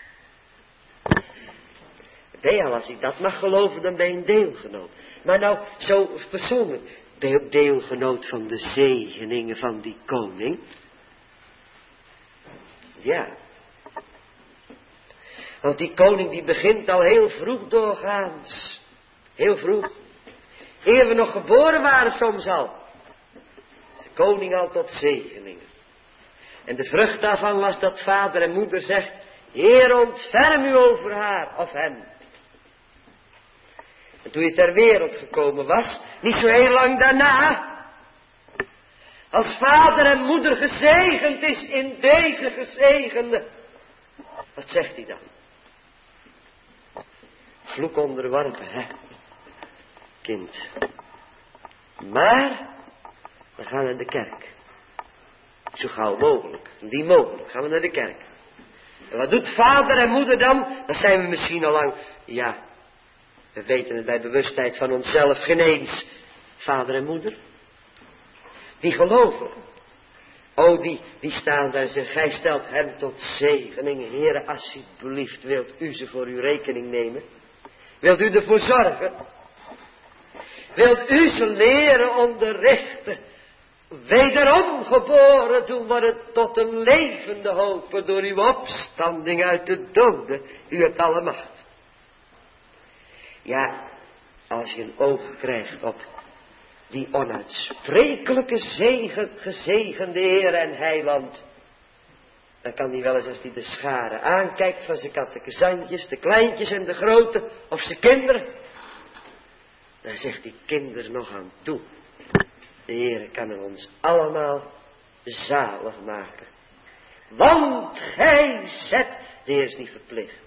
Ben je al, als ik dat mag geloven, dan ben je een deelgenoot. Maar nou, zo persoonlijk, ben je ook deelgenoot van de zegeningen van die koning? Ja. Want die koning die begint al heel vroeg doorgaans. Heel vroeg. Eer we nog geboren waren soms al. De koning al tot zegeningen. En de vrucht daarvan was dat vader en moeder zegt, Heer, ontferm u over haar of hem. En toen je ter wereld gekomen was, niet zo heel lang daarna, als vader en moeder gezegend is in deze gezegende, wat zegt hij dan? Vloek onderworpen, hè, kind. Maar, we gaan naar de kerk. Zo gauw mogelijk, die mogelijk, gaan we naar de kerk. En wat doet vader en moeder dan? Dan zijn we misschien al lang, ja, we weten het bij bewustheid van onszelf geen eens. Vader en moeder, die geloven. Oh, die, die staan daar en zeggen, gij stelt hem tot zegeningen. Heere, alsjeblieft, wilt u ze voor uw rekening nemen? Wilt u ervoor zorgen? Wilt u ze leren onderrichten? Wederom geboren doen worden tot een levende hoop door uw opstanding uit de doden. U hebt alle macht. Ja, als je een oog krijgt op die onuitsprekelijke zegen, gezegende Heer en Heiland, dan kan die wel eens, als die de scharen aankijkt van zijn kattekazantjes, de kleintjes en de grote, of zijn kinderen, dan zegt die kinderen nog aan toe. De Heer kan er ons allemaal zalig maken. Want gij zet, de Heer is niet verplicht.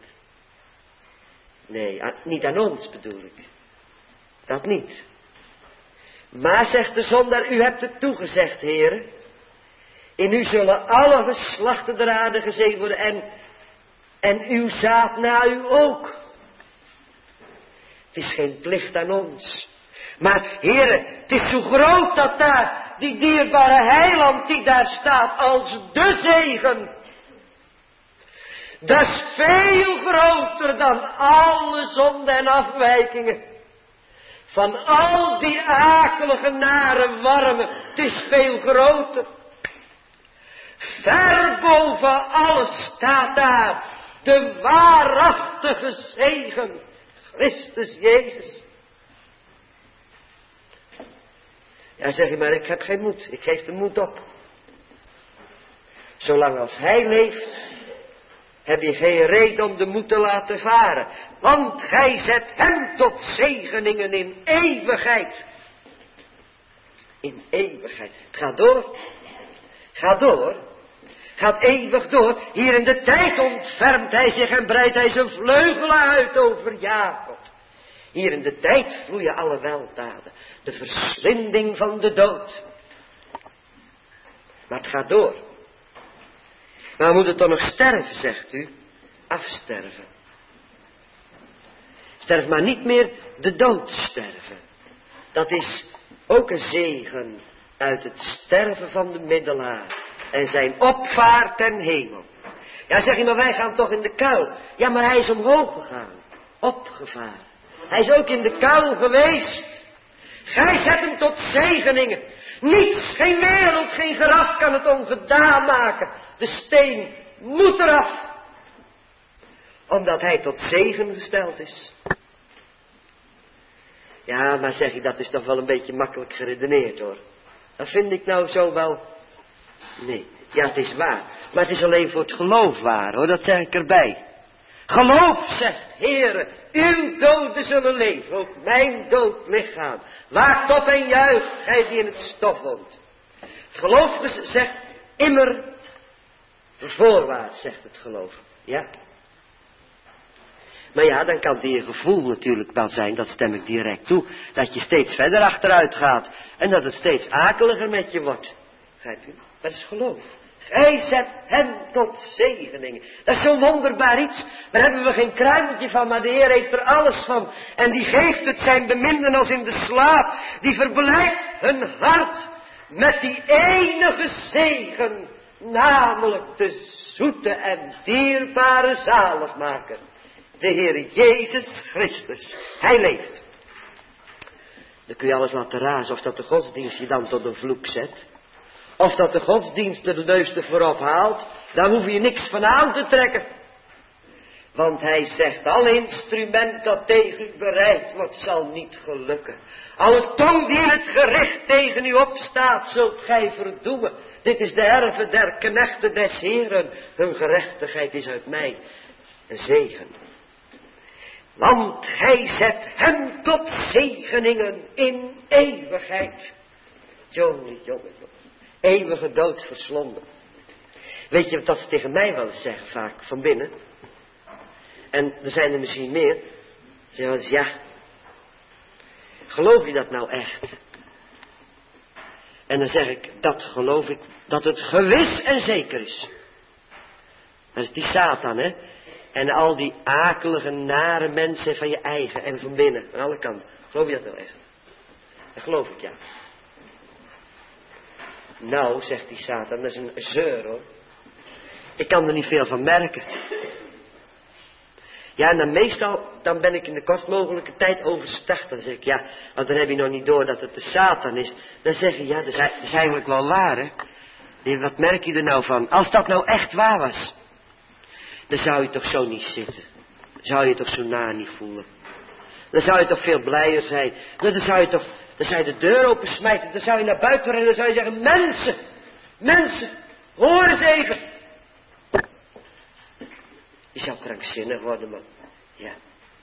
Nee, niet aan ons bedoel ik. Dat niet. Maar zegt de zondaar, u hebt het toegezegd, Heer. In u zullen alle geslachten der aarde gezegend worden en, en uw zaad na u ook. Het is geen plicht aan ons. Maar heren, het is zo groot dat daar, die dierbare heiland die daar staat als de zegen. Dat is veel groter dan alle zonden en afwijkingen. Van al die akelige, nare wormen, het is veel groter. Ver boven alles staat daar de waarachtige zegen, Christus Jezus. Ja, zeg je maar, ik heb geen moed, ik geef de moed op. Zolang als Hij leeft, heb je geen reden om de moed te laten varen. Want Gij zet Hem tot zegeningen in eeuwigheid. In eeuwigheid. Het gaat door. Gaat door. Gaat eeuwig door. Hier in de tijd ontfermt Hij zich en breidt Hij zijn vleugelen uit over Jacob. Hier in de tijd vloeien alle weldaden. De verslinding van de dood. Maar het gaat door. Maar we moeten toch nog sterven, zegt u. Afsterven. Sterf maar niet meer de dood sterven. Dat is ook een zegen uit het sterven van de middelaar. En zijn opvaart ten hemel. Ja, zeg je, maar wij gaan toch in de kuil. Ja, maar hij is omhoog gegaan. Opgevaren. Hij is ook in de kuil geweest. Gij zet hem tot zegeningen. Niets, geen wereld, geen geraf kan het ongedaan maken. De steen moet eraf. Omdat hij tot zegen gesteld is. Ja, maar zeg ik, dat is toch wel een beetje makkelijk geredeneerd hoor. Dat vind ik nou zo wel. Nee, ja het is waar. Maar het is alleen voor het geloof waar hoor, dat zeg ik erbij. Geloof zegt, Heere, uw doden zullen leven, ook mijn dood lichaam. Waakt op en juicht, gij die in het stof woont. Het geloof zegt immer voorwaarts, zegt het geloof. Ja. Maar ja, dan kan het je gevoel natuurlijk wel zijn, dat stem ik direct toe, dat je steeds verder achteruit gaat en dat het steeds akeliger met je wordt. Begrijpt u? Dat is geloof. Gij zet hem tot zegeningen. Dat is zo'n wonderbaar iets. Daar hebben we geen kruimeltje van, maar de Heer heeft er alles van. En die geeft het zijn beminden als in de slaap. Die verblijft hun hart met die enige zegen. Namelijk de zoete en dierbare zaligmaker. De Heer Jezus Christus. Hij leeft. Dan kun je alles laten razen of dat de godsdienst je dan tot een vloek zet. Of dat de godsdienst er de neus te voorop haalt. Daar hoef je niks van aan te trekken. Want hij zegt, al instrument dat tegen u bereid wordt, zal niet gelukken. Alle tong die in het gericht tegen u opstaat, zult gij verdoemen. Dit is de erve der knechten des Heeren. Hun gerechtigheid is uit mij een zegen. Want hij zet hem tot zegeningen in eeuwigheid. Jongen, jongen, jongen. Eeuwige dood verslonden. Weet je wat ze tegen mij wel eens zeggen vaak van binnen? En er zijn er misschien meer. Ze zeggen wel eens, ja. Geloof je dat nou echt? En dan zeg ik, dat geloof ik, dat het gewis en zeker is. Dat is die Satan, hè. En al die akelige, nare mensen van je eigen en van binnen, aan alle kanten. Geloof je dat nou echt? Dat geloof ik, ja. Nou, zegt die Satan, dat is een zeur hoor. Ik kan er niet veel van merken. Ja, en dan meestal, dan ben ik in de kortst mogelijke tijd overstag. Dan zeg ik, ja, want dan heb je nog niet door dat het de Satan is. Dan zeg je, ja, dat is, dat is eigenlijk wel waar, hè. Nee, wat merk je er nou van? Als dat nou echt waar was, dan zou je toch zo niet zitten. Dan zou je toch zo na niet voelen. Dan zou je toch veel blijer zijn. Dan zou je toch, dan zou je de deur opensmijten. Dan zou je naar buiten rennen. Dan zou je zeggen, mensen, mensen, hoor eens even. Je zou krankzinnig worden, man. Ja.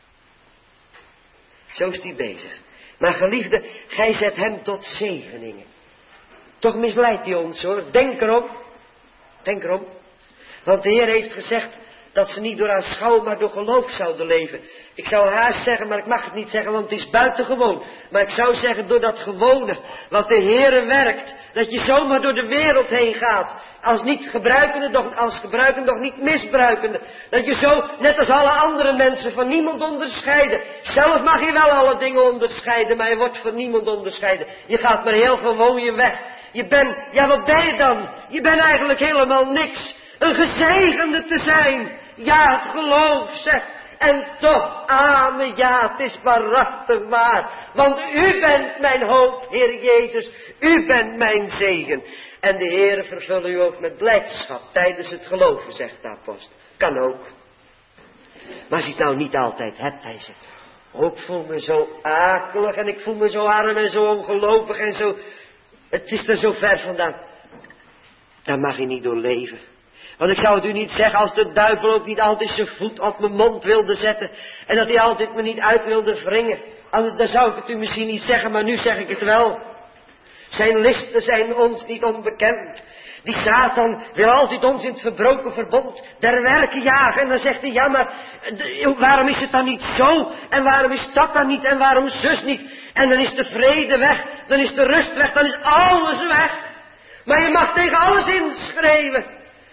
Zo is die bezig. Maar geliefde, gij zet hem tot zegeningen. Toch misleidt hij ons, hoor. Denk erom. Denk erom. Want de Heer heeft gezegd dat ze niet door aanschouwen, maar door geloof zouden leven. Ik zou haast zeggen, maar ik mag het niet zeggen, want het is buitengewoon. Maar ik zou zeggen, door dat gewone, wat de Heere werkt, dat je zomaar door de wereld heen gaat. Als niet gebruikende, doch, als gebruikende, doch niet misbruikende. Dat je zo, net als alle andere mensen, van niemand onderscheiden. Zelf mag je wel alle dingen onderscheiden, maar je wordt van niemand onderscheiden. Je gaat maar heel gewoon je weg. Je bent, ja wat ben je dan? Je bent eigenlijk helemaal niks. Een gezegende te zijn. Ja, het geloof zegt. En toch, amen, ja, het is waarachtig waar. Want u bent mijn hoop, Heer Jezus. U bent mijn zegen. En de Heer vervullen u ook met blijdschap tijdens het geloven, zegt de apostel. Kan ook. Maar als je het nou niet altijd hebt, hij zegt. Oh, ik voel me zo akelig en ik voel me zo arm en zo ongelovig en zo. Het is er zo ver vandaan. Daar mag je niet door leven. Want ik zou het u niet zeggen als de duivel ook niet altijd zijn voet op mijn mond wilde zetten. En dat hij altijd me niet uit wilde wringen. Dan zou ik het u misschien niet zeggen, maar nu zeg ik het wel. Zijn listen zijn ons niet onbekend. Die Satan wil altijd ons in het verbroken verbond der werken jagen. En dan zegt hij, ja maar waarom is het dan niet zo? En waarom is dat dan niet? En waarom zus niet? En dan is de vrede weg. Dan is de rust weg. Dan is alles weg. Maar je mag tegen alles inschreeuwen.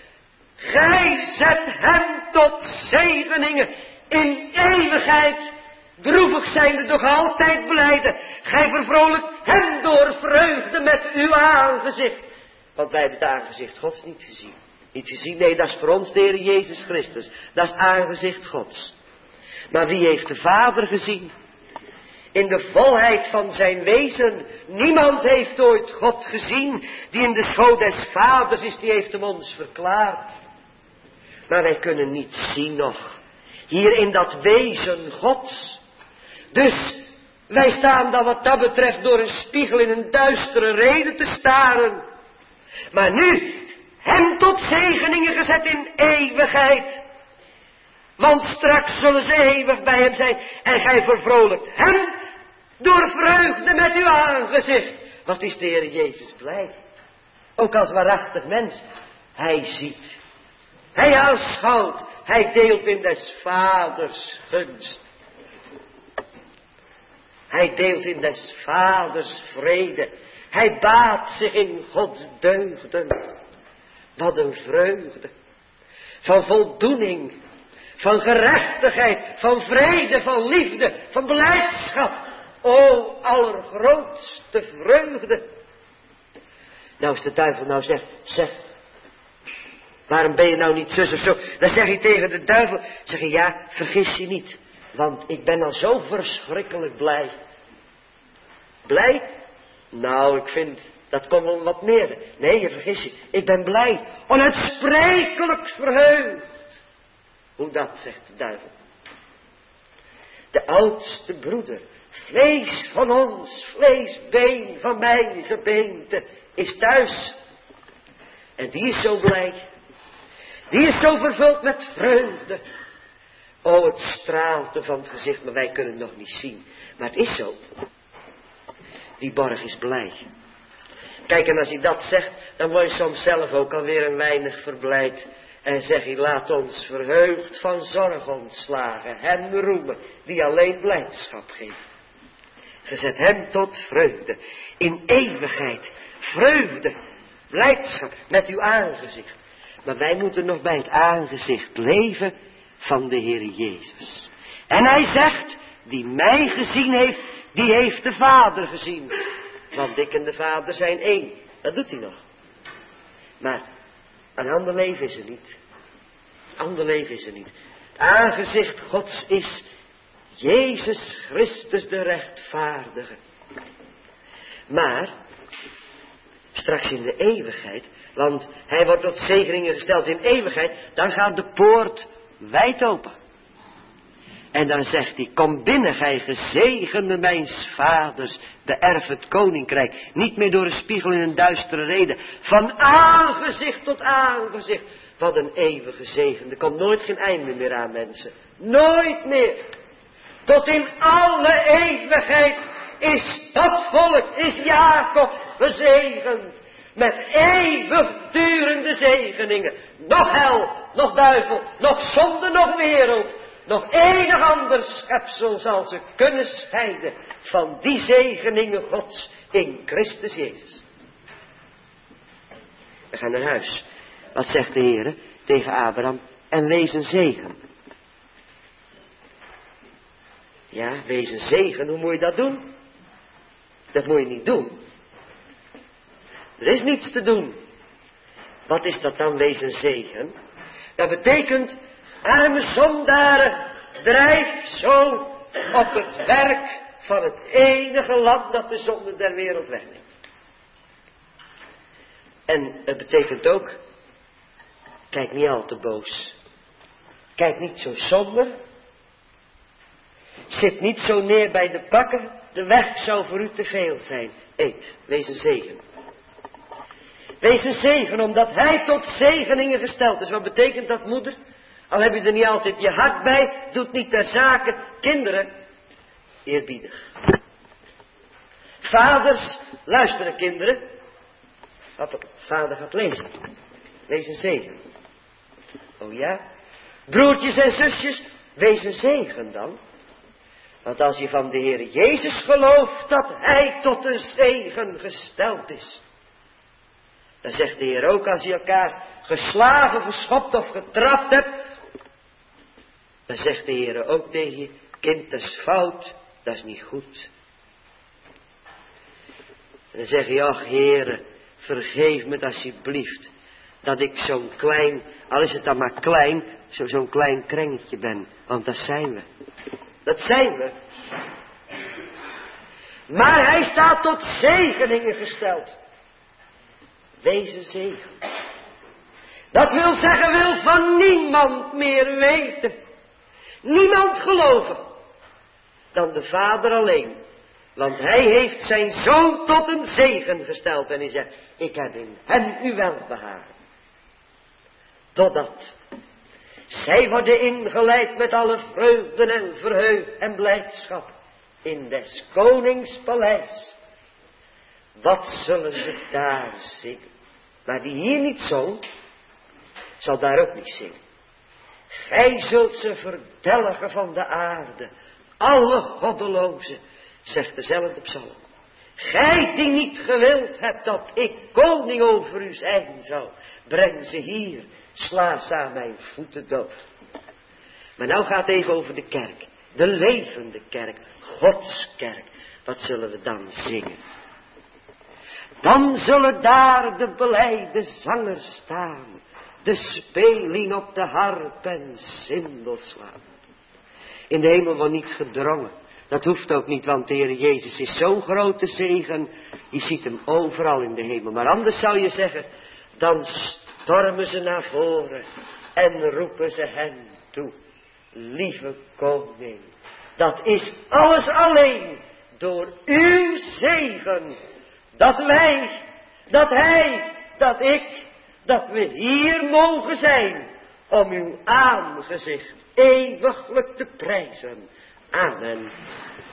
Gij zet hem tot zegeningen in eeuwigheid. Droevig zijnde doch altijd blijde. Gij vervrolijkt hem door vreugde met uw aangezicht. Want wij hebben het aangezicht Gods niet gezien. Niet gezien, nee, dat is voor ons de Heer Jezus Christus. Dat is het aangezicht Gods. Maar wie heeft de Vader gezien? In de volheid van zijn wezen. Niemand heeft ooit God gezien. Die in de schoot des Vaders is, die heeft hem ons verklaard. Maar wij kunnen niet zien nog. Hier in dat wezen Gods. Dus wij staan dan wat dat betreft door een spiegel in een duistere reden te staren. Maar nu, hem tot zegeningen gezet in eeuwigheid. Want straks zullen ze eeuwig bij hem zijn. En gij vervrolijkt hem door vreugde met uw aangezicht. Wat is de Heer Jezus blij. Ook als waarachtig mens. Hij ziet. Hij aanschouwt. Hij deelt in des Vaders gunst. Hij deelt in des Vaders vrede. Hij baat zich in Gods deugden. Wat een vreugde. Van voldoening. Van gerechtigheid. Van vrede. Van liefde. Van blijdschap. O, allergrootste vreugde. Nou, als de duivel nou zegt, zeg, waarom ben je nou niet zus of zo? Dan zeg je tegen de duivel, zeg je, ja, vergis je niet. Want ik ben al zo verschrikkelijk blij. Blij? Nou, ik vind, dat komt wel wat meer. Nee, je vergis je. Ik ben blij. Onuitsprekelijk verheugd. Hoe dat, zegt de duivel. De oudste broeder. Vlees van ons, vleesbeen van mijn gebeente, is thuis. En die is zo blij. Die is zo vervuld met vreugde. Oh, het straalt er van het gezicht, maar wij kunnen het nog niet zien. Maar het is zo. Die borg is blij. Kijk, en als hij dat zegt, dan word je soms zelf ook alweer een weinig verblijd. En zeg je, laat ons verheugd van zorg ontslagen. Hem roemen, die alleen blijdschap geeft. Gezet hem tot vreugde. In eeuwigheid. Vreugde. Blijdschap met uw aangezicht. Maar wij moeten nog bij het aangezicht leven van de Heer Jezus. En hij zegt, die mij gezien heeft, die heeft de Vader gezien. Want ik en de Vader zijn één. Dat doet hij nog. Maar een ander leven is er niet. Een ander leven is er niet. Het aangezicht Gods is Jezus Christus de rechtvaardige. Maar straks in de eeuwigheid, want hij wordt tot zegeningen gesteld in eeuwigheid, dan gaat de poort wijd open. En dan zegt hij, kom binnen gij gezegende mijns vaders, beërf het koninkrijk. Niet meer door een spiegel in een duistere reden. Van aangezicht tot aangezicht. Wat een eeuwige zegen. Er komt nooit geen einde meer aan, mensen. Nooit meer. Tot in alle eeuwigheid is dat volk, is Jacob gezegend. Met eeuwigdurende zegeningen. Nog hel, nog duivel, nog zonde, nog wereld. Nog enig ander schepsel zal ze kunnen scheiden van die zegeningen Gods in Christus Jezus. We gaan naar huis. Wat zegt de Heer tegen Abraham? En wees een zegen. Ja, wees een zegen. Hoe moet je dat doen? Dat moet je niet doen. Er is niets te doen. Wat is dat dan, wees een zegen? Dat betekent, arme zondaren, drijf zo op het werk van het enige land dat de zonde der wereld wegneemt. En het betekent ook, kijk niet al te boos. Kijk niet zo somber. Zit niet zo neer bij de bakker. De weg zou voor u te veel zijn. Eet, wees een zegen. Wees een zegen, omdat hij tot zegeningen gesteld is. Wat betekent dat, moeder? Al heb je er niet altijd je hart bij, doet niet ter zake. Kinderen, eerbiedig. Vaders, luisteren kinderen. Wat de vader gaat lezen. Wees een zegen. Oh ja? Broertjes en zusjes, wees een zegen dan. Want als je van de Heer Jezus gelooft dat hij tot een zegen gesteld is. Dan zegt de Heer ook, als je elkaar geslagen, geschopt of getrapt hebt. Dan zegt de Heer ook tegen je, kind, dat is fout, dat is niet goed. En dan zeg je, ach Heere, vergeef me alsjeblieft. Dat ik zo'n klein, al is het dan maar klein, zo, zo'n klein krengetje ben. Want dat zijn we. Dat zijn we. Maar hij staat tot zegeningen gesteld. Wees een zegen. Dat wil zeggen, wil van niemand meer weten. Niemand geloven. Dan de Vader alleen. Want hij heeft zijn zoon tot een zegen gesteld. En hij zegt, ik heb in hem uw welbehagen. Totdat zij worden ingeleid met alle vreugden en verheug en blijdschap in des konings paleis. Wat zullen ze daar zingen? Maar die hier niet zong, zal daar ook niet zingen. Gij zult ze verdelgen van de aarde, alle goddelozen, zegt dezelfde psalm. Gij die niet gewild hebt dat ik koning over u zijn zou, breng ze hier, sla ze aan mijn voeten dood. Maar nou gaat het even over de kerk, de levende kerk, Gods kerk. Wat zullen we dan zingen? Dan zullen daar de blijde zangers staan, de speling op de harp en cymbel slaan. In de hemel wordt niet gedrongen. Dat hoeft ook niet, want de Heer Jezus is zo'n grote zegen. Je ziet hem overal in de hemel. Maar anders zou je zeggen, dan stormen ze naar voren en roepen ze hen toe. Lieve koning, dat is alles alleen door uw zegen. Dat wij, dat hij, dat ik, dat we hier mogen zijn om uw aangezicht eeuwiglijk te prijzen. Amen.